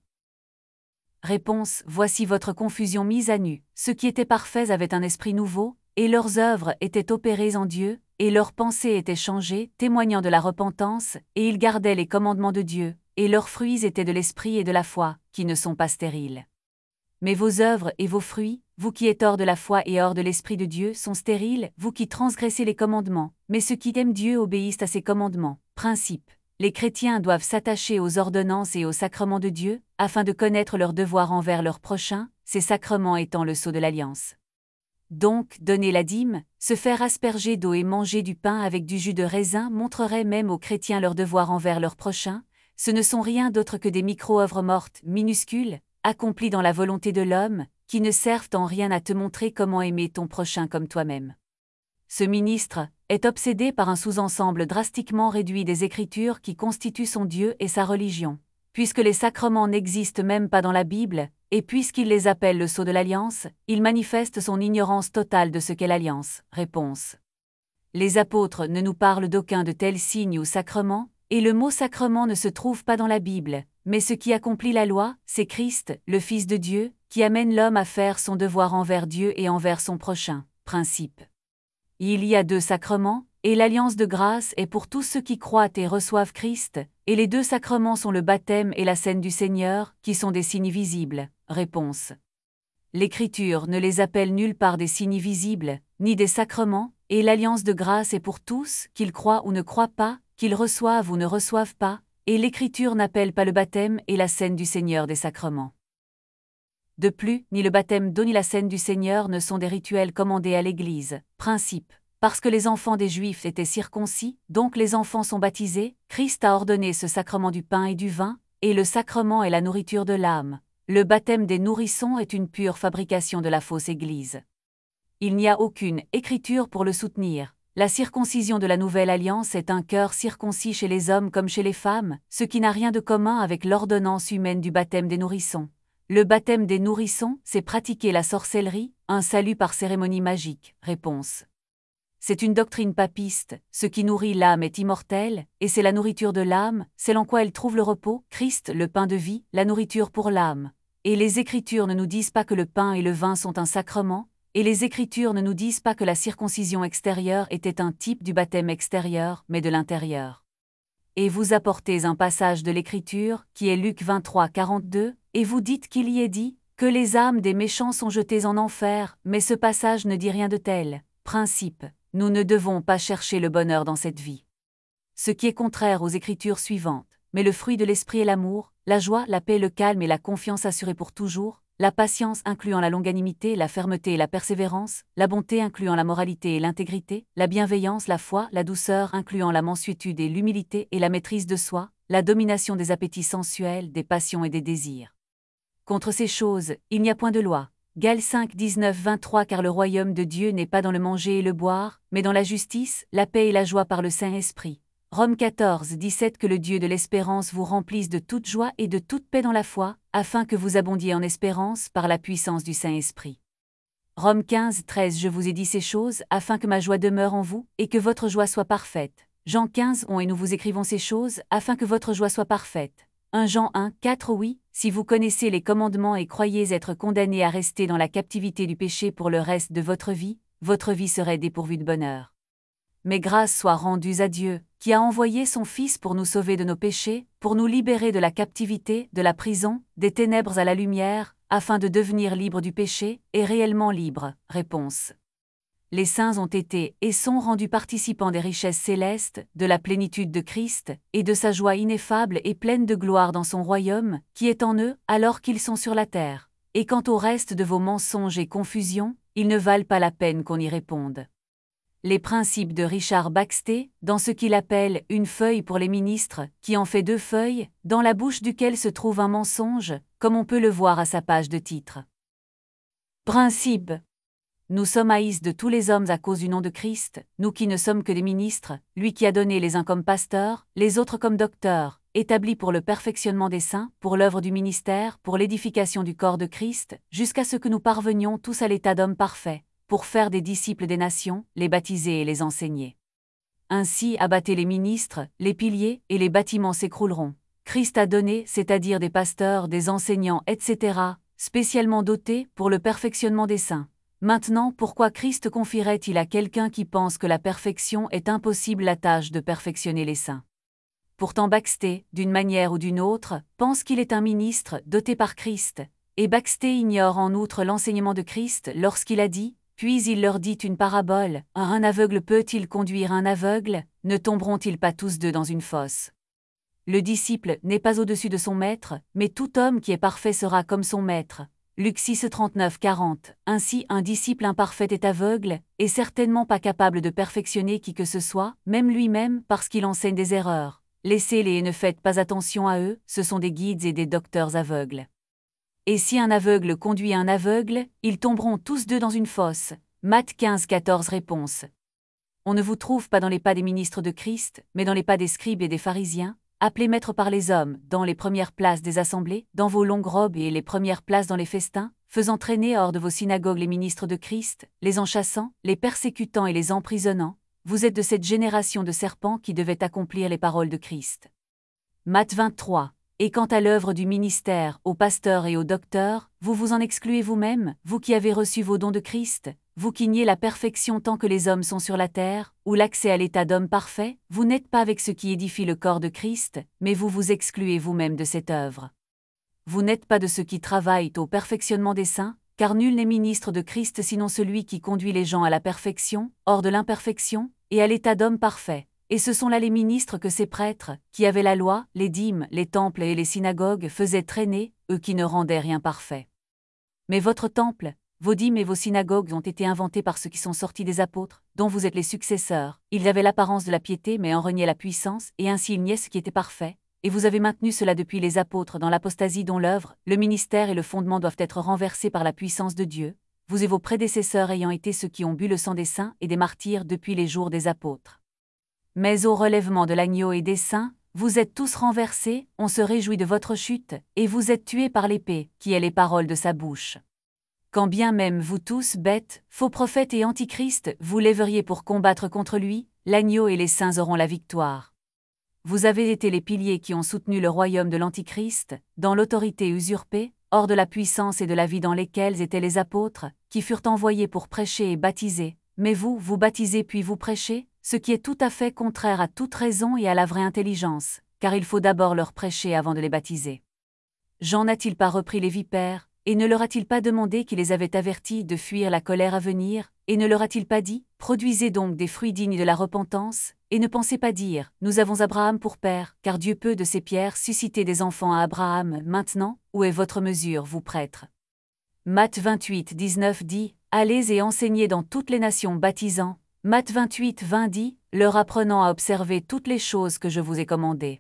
Réponse. Voici votre confusion mise à nu. Ceux qui étaient parfaits avaient un esprit nouveau, et leurs œuvres étaient opérées en Dieu, et leurs pensées étaient changées, témoignant de la repentance, et ils gardaient les commandements de Dieu, et leurs fruits étaient de l'esprit et de la foi, qui ne sont pas stériles. Mais vos œuvres et vos fruits, vous qui êtes hors de la foi et hors de l'esprit de Dieu, sont stériles, vous qui transgressez les commandements, mais ceux qui aiment Dieu obéissent à ses commandements. Principe. Les chrétiens doivent s'attacher aux ordonnances et aux sacrements de Dieu, afin de connaître leurs devoirs envers leur prochain, ces sacrements étant le sceau de l'alliance. Donc, donner la dîme, se faire asperger d'eau et manger du pain avec du jus de raisin montrerait même aux chrétiens leurs devoirs envers leur prochain, ce ne sont rien d'autre que des micro-œuvres mortes, minuscules, accomplies dans la volonté de l'homme, qui ne servent en rien à te montrer comment aimer ton prochain comme toi-même. Ce ministre est obsédé par un sous-ensemble drastiquement réduit des Écritures qui constituent son Dieu et sa religion. Puisque les sacrements n'existent même pas dans la Bible, et puisqu'il les appelle le sceau de l'alliance, il manifeste son ignorance totale de ce qu'est l'alliance. Réponse. Les apôtres ne nous parlent d'aucun de tels signes ou sacrements, Et le mot sacrement ne se trouve pas dans la Bible, mais ce qui accomplit la loi, c'est Christ, le Fils de Dieu, qui amène l'homme à faire son devoir envers Dieu et envers son prochain. Principe. Il y a 2 sacrements, et l'alliance de grâce est pour tous ceux qui croient et reçoivent Christ, et les 2 sacrements sont le baptême et la scène du Seigneur, qui sont des signes visibles. Réponse. L'Écriture ne les appelle nulle part des signes visibles, ni des sacrements, et l'alliance de grâce est pour tous, qu'ils croient ou ne croient pas, qu'ils reçoivent ou ne reçoivent pas, et l'Écriture n'appelle pas le baptême et la scène du Seigneur des sacrements. De plus, ni le baptême d'eau ni la scène du Seigneur ne sont des rituels commandés à l'Église. Principe. Parce que les enfants des Juifs étaient circoncis, donc les enfants sont baptisés, Christ a ordonné ce sacrement du pain et du vin, et le sacrement est la nourriture de l'âme. Le baptême des nourrissons est une pure fabrication de la fausse Église. Il n'y a aucune écriture pour le soutenir. La circoncision de la Nouvelle Alliance est un cœur circoncis chez les hommes comme chez les femmes, ce qui n'a rien de commun avec l'ordonnance humaine du baptême des nourrissons. Le baptême des nourrissons, c'est pratiquer la sorcellerie, un salut par cérémonie magique. Réponse. C'est une doctrine papiste, ce qui nourrit l'âme est immortel, et c'est la nourriture de l'âme, c'est en quoi elle trouve le repos, Christ, le pain de vie, la nourriture pour l'âme. Et les Écritures ne nous disent pas que le pain et le vin sont un sacrement, et les Écritures ne nous disent pas que la circoncision extérieure était un type du baptême extérieur, mais de l'intérieur. Et vous apportez un passage de l'Écriture, qui est Luc 23, 42, et vous dites qu'il y est dit, que les âmes des méchants sont jetées en enfer, mais ce passage ne dit rien de tel. Principe. Nous ne devons pas chercher le bonheur dans cette vie. Ce qui est contraire aux Écritures suivantes, mais le fruit de l'esprit est l'amour, la joie, la paix, le calme et la confiance assurée pour toujours, la patience incluant la longanimité, la fermeté et la persévérance, la bonté incluant la moralité et l'intégrité, la bienveillance, la foi, la douceur incluant la mansuétude et l'humilité et la maîtrise de soi, la domination des appétits sensuels, des passions et des désirs. Contre ces choses, il n'y a point de loi. Galates 5, 19, 23 Car le royaume de Dieu n'est pas dans le manger et le boire, mais dans la justice, la paix et la joie par le Saint-Esprit. Rome 14, 17 Que le Dieu de l'espérance vous remplisse de toute joie et de toute paix dans la foi, afin que vous abondiez en espérance par la puissance du Saint-Esprit. Rome 15, 13 Je vous ai dit ces choses, afin que ma joie demeure en vous, et que votre joie soit parfaite. Jean 15, et nous vous écrivons ces choses, afin que votre joie soit parfaite. 1 Jean 1, 4 Oui, si vous connaissez les commandements et croyez être condamnés à rester dans la captivité du péché pour le reste de votre vie serait dépourvue de bonheur. Mais grâce soit rendue à Dieu, qui a envoyé son Fils pour nous sauver de nos péchés, pour nous libérer de la captivité, de la prison, des ténèbres à la lumière, afin de devenir libres du péché, et réellement libres. Réponse. Les saints ont été et sont rendus participants des richesses célestes, de la plénitude de Christ, et de sa joie ineffable et pleine de gloire dans son royaume, qui est en eux, alors qu'ils sont sur la terre. Et quant au reste de vos mensonges et confusions, ils ne valent pas la peine qu'on y réponde. Les principes de Richard Baxter, dans ce qu'il appelle « une feuille pour les ministres », qui en fait 2 feuilles, dans la bouche duquel se trouve un mensonge, comme on peut le voir à sa page de titre. Principe. Nous sommes haïs de tous les hommes à cause du nom de Christ, nous qui ne sommes que des ministres, lui qui a donné les uns comme pasteurs, les autres comme docteurs, établis pour le perfectionnement des saints, pour l'œuvre du ministère, pour l'édification du corps de Christ, jusqu'à ce que nous parvenions tous à l'état d'hommes parfaits, pour faire des disciples des nations, les baptiser et les enseigner. Ainsi abattez les ministres, les piliers, et les bâtiments s'écrouleront. Christ a donné, c'est-à-dire des pasteurs, des enseignants, etc., spécialement dotés pour le perfectionnement des saints. Maintenant, pourquoi Christ confierait-il à quelqu'un qui pense que la perfection est impossible la tâche de perfectionner les saints? Pourtant Baxter, d'une manière ou d'une autre, pense qu'il est un ministre doté par Christ, et Baxter ignore en outre l'enseignement de Christ lorsqu'il a dit « Puis il leur dit une parabole, un aveugle peut-il conduire un aveugle, ne tomberont-ils pas tous 2 dans une fosse ?» Le disciple n'est pas au-dessus de son maître, mais tout homme qui est parfait sera comme son maître. Luc 6, 39, 40. Ainsi, un disciple imparfait est aveugle, et certainement pas capable de perfectionner qui que ce soit, même lui-même, parce qu'il enseigne des erreurs. Laissez-les et ne faites pas attention à eux, ce sont des guides et des docteurs aveugles. Et si un aveugle conduit un aveugle, ils tomberont tous 2 dans une fosse. Matthieu 15, 14 Réponse. On ne vous trouve pas dans les pas des ministres de Christ, mais dans les pas des scribes et des pharisiens, appelés maîtres par les hommes, dans les premières places des assemblées, dans vos longues robes et les premières places dans les festins, faisant traîner hors de vos synagogues les ministres de Christ, les enchâssant, les persécutant et les emprisonnant, vous êtes de cette génération de serpents qui devait accomplir les paroles de Christ. Matthieu 23. Et quant à l'œuvre du ministère, aux pasteurs et aux docteurs, vous vous en excluez vous-même, vous qui avez reçu vos dons de Christ, vous qui niez la perfection tant que les hommes sont sur la terre, ou l'accès à l'état d'homme parfait, vous n'êtes pas avec ceux qui édifient le corps de Christ, mais vous vous excluez vous-même de cette œuvre. Vous n'êtes pas de ceux qui travaillent au perfectionnement des saints, car nul n'est ministre de Christ sinon celui qui conduit les gens à la perfection, hors de l'imperfection, et à l'état d'homme parfait. Et ce sont là les ministres que ces prêtres, qui avaient la loi, les dîmes, les temples et les synagogues, faisaient traîner, eux qui ne rendaient rien parfait. Mais votre temple, vos dîmes et vos synagogues ont été inventés par ceux qui sont sortis des apôtres, dont vous êtes les successeurs. Ils avaient l'apparence de la piété mais en reniaient la puissance, et ainsi ils niaient ce qui était parfait. Et vous avez maintenu cela depuis les apôtres dans l'apostasie dont l'œuvre, le ministère et le fondement doivent être renversés par la puissance de Dieu, vous et vos prédécesseurs ayant été ceux qui ont bu le sang des saints et des martyrs depuis les jours des apôtres. Mais au relèvement de l'agneau et des saints, vous êtes tous renversés, on se réjouit de votre chute, et vous êtes tués par l'épée, qui est les paroles de sa bouche. Quand bien même vous tous, bêtes, faux prophètes et antichrists, vous lèveriez pour combattre contre lui, l'agneau et les saints auront la victoire. Vous avez été les piliers qui ont soutenu le royaume de l'antichrist, dans l'autorité usurpée, hors de la puissance et de la vie dans lesquelles étaient les apôtres, qui furent envoyés pour prêcher et baptiser, mais vous, vous baptisez puis vous prêchez, ce qui est tout à fait contraire à toute raison et à la vraie intelligence, car il faut d'abord leur prêcher avant de les baptiser. Jean n'a-t-il pas repris les vipères, et ne leur a-t-il pas demandé qui les avait avertis de fuir la colère à venir, et ne leur a-t-il pas dit, produisez donc des fruits dignes de la repentance, et ne pensez pas dire, nous avons Abraham pour père, car Dieu peut de ces pierres susciter des enfants à Abraham. Maintenant, où est votre mesure, vous prêtres? Matthieu 28, 19 dit, allez et enseignez dans toutes les nations baptisant. Matthieu 28, 20 dit, leur apprenant à observer toutes les choses que je vous ai commandées.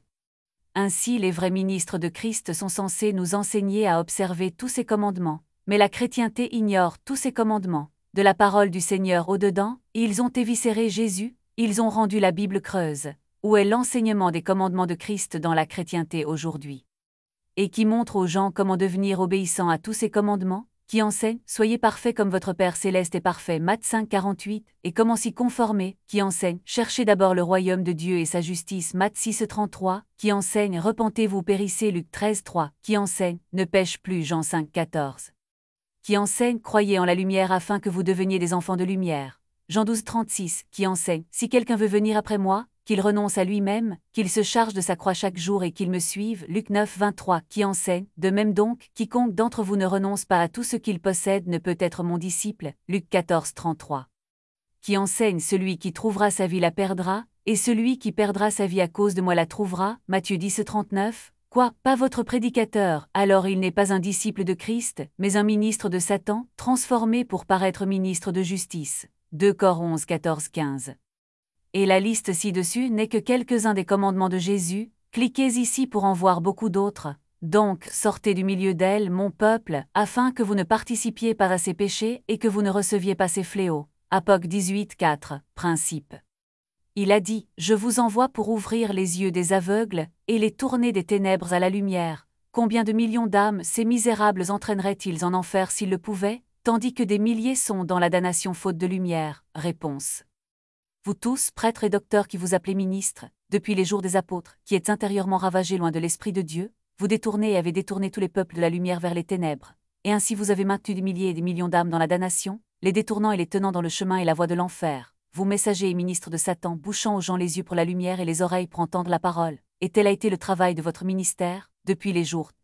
Ainsi les vrais ministres de Christ sont censés nous enseigner à observer tous ces commandements, mais la chrétienté ignore tous ces commandements. De la parole du Seigneur au-dedans, ils ont éviscéré Jésus, ils ont rendu la Bible creuse. Où est l'enseignement des commandements de Christ dans la chrétienté aujourd'hui? Et qui montre aux gens comment devenir obéissants à tous ces commandements, qui enseigne, soyez parfaits comme votre Père céleste est parfait, Matthieu 5, 48, et comment s'y conformer, qui enseigne, cherchez d'abord le royaume de Dieu et sa justice, Matthieu 6, 33, qui enseigne, repentez-vous périssez, Luc 13, 3, qui enseigne, ne pêche plus, Jean 5, 14. Qui enseigne, croyez en la lumière afin que vous deveniez des enfants de lumière, Jean 12, 36, qui enseigne, si quelqu'un veut venir après moi, qu'il renonce à lui-même, qu'il se charge de sa croix chaque jour et qu'il me suive, Luc 9, 23, qui enseigne, de même donc, quiconque d'entre vous ne renonce pas à tout ce qu'il possède ne peut être mon disciple, Luc 14, 33. Qui enseigne, celui qui trouvera sa vie la perdra, et celui qui perdra sa vie à cause de moi la trouvera, Matthieu 10, 39. Quoi, pas votre prédicateur, alors il n'est pas un disciple de Christ, mais un ministre de Satan, transformé pour paraître ministre de justice. 2 Cor 11, 14, 15. Et la liste ci-dessus n'est que quelques-uns des commandements de Jésus, cliquez ici pour en voir beaucoup d'autres. Donc, sortez du milieu d'elle, mon peuple, afin que vous ne participiez pas à ses péchés et que vous ne receviez pas ses fléaux. Apoc 18, 4, principe. Il a dit, je vous envoie pour ouvrir les yeux des aveugles, et les tourner des ténèbres à la lumière. Combien de millions d'âmes ces misérables entraîneraient-ils en enfer s'ils le pouvaient, tandis que des milliers sont dans la damnation faute de lumière? Réponse. Vous tous, prêtres et docteurs qui vous appelez ministres, depuis les jours des apôtres, qui êtes intérieurement ravagés loin de l'Esprit de Dieu, vous détournez et avez détourné tous les peuples de la lumière vers les ténèbres, et ainsi vous avez maintenu des milliers et des millions d'âmes dans la damnation, les détournant et les tenant dans le chemin et la voie de l'enfer, vous messagers et ministres de Satan, bouchant aux gens les yeux pour la lumière et les oreilles pour entendre la parole, et tel a été le travail de votre ministère, depuis les jours.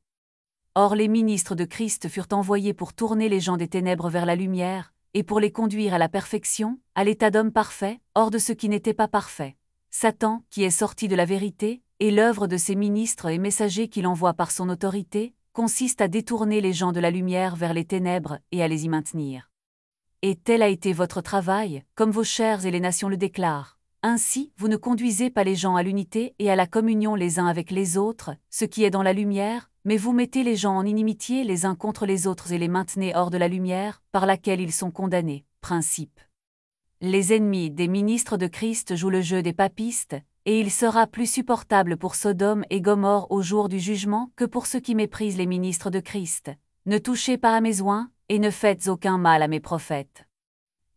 Or les ministres de Christ furent envoyés pour tourner les gens des ténèbres vers la lumière, et pour les conduire à la perfection, à l'état d'homme parfait, hors de ceux qui n'étaient pas parfaits. Satan, qui est sorti de la vérité, et l'œuvre de ses ministres et messagers qu'il envoie par son autorité, consiste à détourner les gens de la lumière vers les ténèbres et à les y maintenir. Et tel a été votre travail, comme vos chairs et les nations le déclarent. Ainsi, vous ne conduisez pas les gens à l'unité et à la communion les uns avec les autres, ce qui est dans la lumière, mais vous mettez les gens en inimitié les uns contre les autres et les maintenez hors de la lumière, par laquelle ils sont condamnés. Principe. Les ennemis des ministres de Christ jouent le jeu des papistes, et il sera plus supportable pour Sodome et Gomorrhe au jour du jugement que pour ceux qui méprisent les ministres de Christ. Ne touchez pas à mes oins, et ne faites aucun mal à mes prophètes.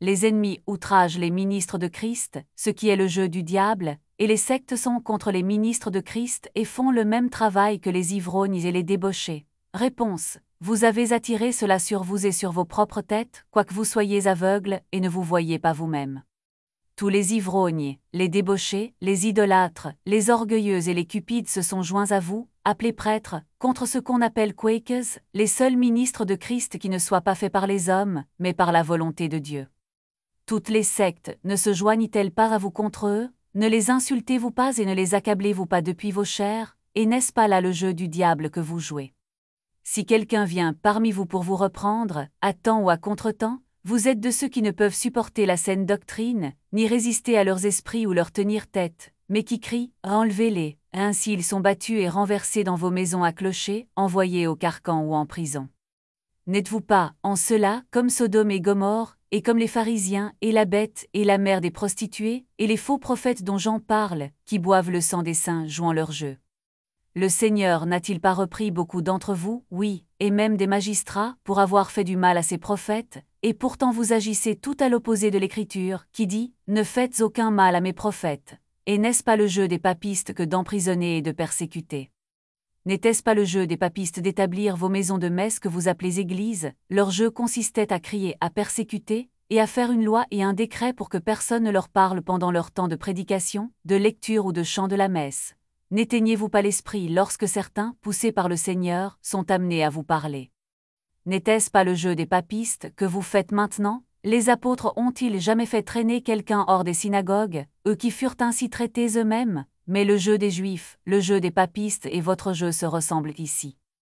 les ennemis outragent les ministres de Christ, ce qui est le jeu du diable, et les sectes sont contre les ministres de Christ et font le même travail que les ivrognes et les débauchés. Réponse. Vous avez attiré cela sur vous et sur vos propres têtes, quoique vous soyez aveugles et ne vous voyez pas vous-même. Tous les ivrognes, les débauchés, les idolâtres, les orgueilleux et les cupides se sont joints à vous, appelés prêtres, contre ce qu'on appelle Quakers, les seuls ministres de Christ qui ne soient pas faits par les hommes, mais par la volonté de Dieu. Toutes les sectes ne se joignent-elles pas à vous contre eux? Ne les insultez-vous pas et ne les accablez-vous pas depuis vos chairs? Et n'est-ce pas là le jeu du diable que vous jouez? Si quelqu'un vient parmi vous pour vous reprendre, à temps ou à contre-temps, vous êtes de ceux qui ne peuvent supporter la saine doctrine, ni résister à leurs esprits ou leur tenir tête, mais qui crient « Enlevez-les », ainsi ils sont battus et renversés dans vos maisons à clocher, envoyés au carcan ou en prison. N'êtes-vous pas, en cela, comme Sodome et Gomorrhe, et comme les pharisiens, et la bête, et la mère des prostituées, et les faux prophètes dont Jean parle, qui boivent le sang des saints jouant leur jeu? Le Seigneur n'a-t-il pas repris beaucoup d'entre vous, oui, et même des magistrats, pour avoir fait du mal à ses prophètes, et pourtant vous agissez tout à l'opposé de l'Écriture, qui dit « Ne faites aucun mal à mes prophètes ». Et n'est-ce pas le jeu des papistes que d'emprisonner et de persécuter? N'était-ce pas le jeu des papistes d'établir vos maisons de messe que vous appelez églises? Leur jeu consistait à crier, à persécuter, et à faire une loi et un décret pour que personne ne leur parle pendant leur temps de prédication, de lecture ou de chant de la messe. N'éteignez-vous pas l'esprit lorsque certains, poussés par le Seigneur, sont amenés à vous parler? N'était-ce pas le jeu des papistes que vous faites maintenant? Les apôtres ont-ils jamais fait traîner quelqu'un hors des synagogues, eux qui furent ainsi traités eux-mêmes? Mais le jeu des Juifs, le jeu des papistes et votre jeu se ressemblent ici.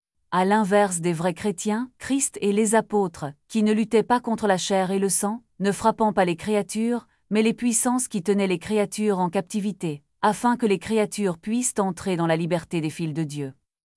À l'inverse des vrais chrétiens, Christ et les apôtres, qui ne luttaient pas contre la chair et le sang, ne frappant pas les créatures, mais les puissances qui tenaient les créatures en captivité, afin que les créatures puissent entrer dans la liberté des fils de Dieu.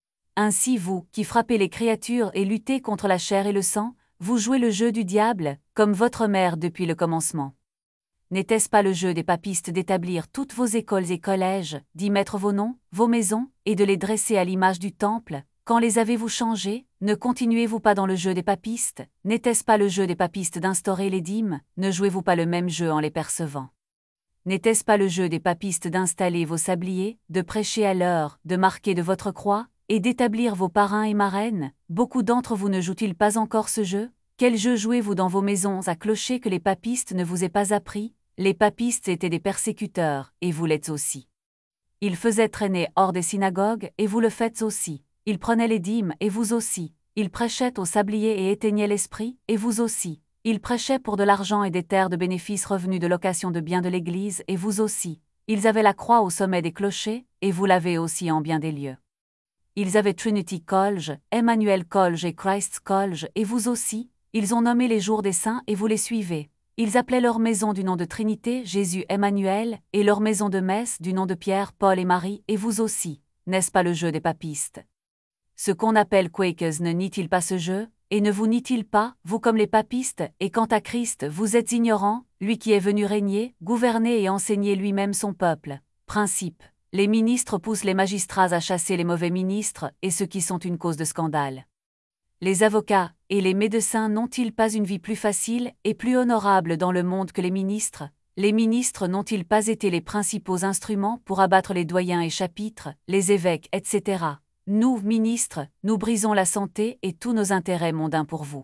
Ainsi vous, qui frappez les créatures et luttez contre la chair et le sang, vous jouez le jeu du diable, comme votre mère depuis le commencement. N'était-ce pas le jeu des papistes d'établir toutes vos écoles et collèges, d'y mettre vos noms, vos maisons, et de les dresser à l'image du temple? Quand les avez-vous changés? Ne continuez-vous pas dans le jeu des papistes? N'était-ce pas le jeu des papistes d'instaurer les dîmes? Ne jouez-vous pas le même jeu en les percevant? N'était-ce pas le jeu des papistes d'installer vos sabliers, de prêcher à l'heure, de marquer de votre croix, et d'établir vos parrains et marraines? Beaucoup d'entre vous ne jouent-ils pas encore ce jeu? Quel jeu jouez-vous dans vos maisons à clocher que les papistes ne vous aient pas appris? Les papistes étaient des persécuteurs, et vous l'êtes aussi. Ils faisaient traîner hors des synagogues, et vous le faites aussi. Ils prenaient les dîmes, et vous aussi. Ils prêchaient au sablier et éteignaient l'esprit, et vous aussi. Ils prêchaient pour de l'argent et des terres de bénéfices revenus de location de biens de l'Église, et vous aussi. Ils avaient la croix au sommet des clochers, et vous l'avez aussi en bien des lieux. Ils avaient Trinity College, Emmanuel College et Christ's College, et vous aussi. Ils ont nommé les jours des saints, et vous les suivez. Ils appelaient leur maison du nom de Trinité, Jésus Emmanuel, et leur maison de messe du nom de Pierre, Paul et Marie, et vous aussi. N'est-ce pas le jeu des papistes? Ce qu'on appelle Quakers ne nie-t-il pas ce jeu, et ne vous nie-t-il pas, vous comme les papistes, et quant à Christ, vous êtes ignorants, lui qui est venu régner, gouverner et enseigner lui-même son peuple? Principe. Les ministres poussent les magistrats à chasser les mauvais ministres, et ceux qui sont une cause de scandale. Les avocats et les médecins n'ont-ils pas une vie plus facile et plus honorable dans le monde que les ministres? Les ministres n'ont-ils pas été les principaux instruments pour abattre les doyens et chapitres, les évêques, etc.? Nous, ministres, nous brisons la santé et tous nos intérêts mondains pour vous.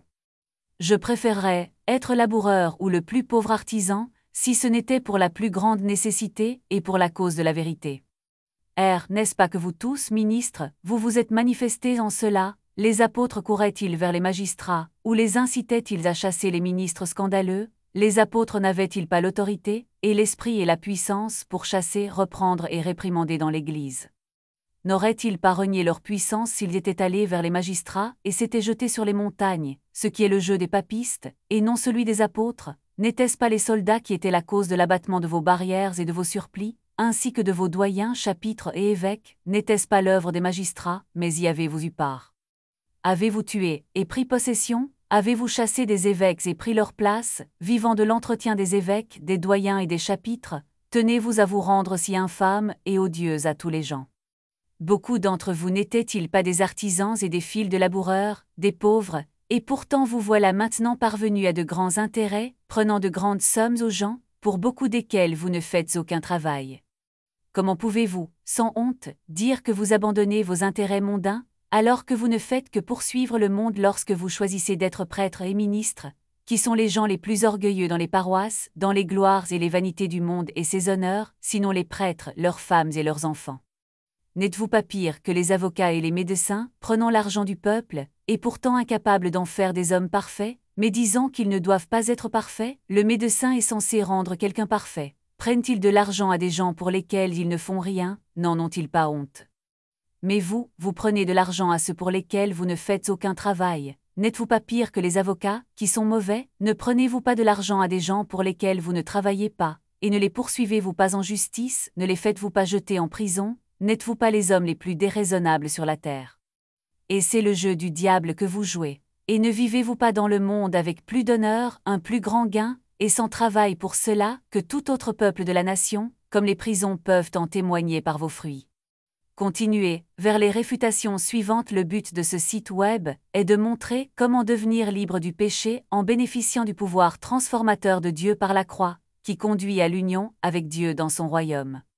Je préférerais être laboureur ou le plus pauvre artisan, si ce n'était pour la plus grande nécessité et pour la cause de la vérité. N'est-ce pas que vous tous, ministres, vous vous êtes manifestés en cela? Les apôtres couraient-ils vers les magistrats, ou les incitaient-ils à chasser les ministres scandaleux? Les apôtres n'avaient-ils pas l'autorité, et l'esprit et la puissance pour chasser, reprendre et réprimander dans l'Église? N'auraient-ils pas renié leur puissance s'ils étaient allés vers les magistrats et s'étaient jetés sur les montagnes, ce qui est le jeu des papistes, et non celui des apôtres? N'étaient-ce pas les soldats qui étaient la cause de l'abattement de vos barrières et de vos surplis, ainsi que de vos doyens, chapitres et évêques? N'était-ce pas l'œuvre des magistrats, mais y avez-vous eu part? Avez-vous tué et pris possession? Avez-vous chassé des évêques et pris leur place, vivant de l'entretien des évêques, des doyens et des chapitres? Tenez-vous à vous rendre si infâmes et odieux à tous les gens. Beaucoup d'entre vous n'étaient-ils pas des artisans et des fils de laboureurs, des pauvres, Et pourtant vous voilà maintenant parvenu à de grands intérêts, prenant de grandes sommes aux gens, pour beaucoup desquels vous ne faites aucun travail. Comment pouvez-vous, sans honte, dire que vous abandonnez vos intérêts mondains, alors que vous ne faites que poursuivre le monde lorsque vous choisissez d'être prêtre et ministre, qui sont les gens les plus orgueilleux dans les paroisses, dans les gloires et les vanités du monde et ses honneurs, sinon les prêtres, leurs femmes et leurs enfants? N'êtes-vous pas pire que les avocats et les médecins, prenant l'argent du peuple, et pourtant incapables d'en faire des hommes parfaits, mais disant qu'ils ne doivent pas être parfaits? Le médecin est censé rendre quelqu'un parfait. Prennent-ils de l'argent à des gens pour lesquels ils ne font rien, n'en ont-ils pas honte? Mais vous, vous prenez de l'argent à ceux pour lesquels vous ne faites aucun travail. N'êtes-vous pas pire que les avocats, qui sont mauvais? Ne prenez-vous pas de l'argent à des gens pour lesquels vous ne travaillez pas, et ne les poursuivez-vous pas en justice? Ne les faites-vous pas jeter en prison? N'êtes-vous pas les hommes les plus déraisonnables sur la terre? Et c'est le jeu du diable que vous jouez. Et ne vivez-vous pas dans le monde avec plus d'honneur, un plus grand gain, et sans travail pour cela, que tout autre peuple de la nation, comme les prisons peuvent en témoigner par vos fruits? Continuez, vers les réfutations suivantes. Le but de ce site web est de montrer comment devenir libre du péché en bénéficiant du pouvoir transformateur de Dieu par la croix, qui conduit à l'union avec Dieu dans son royaume.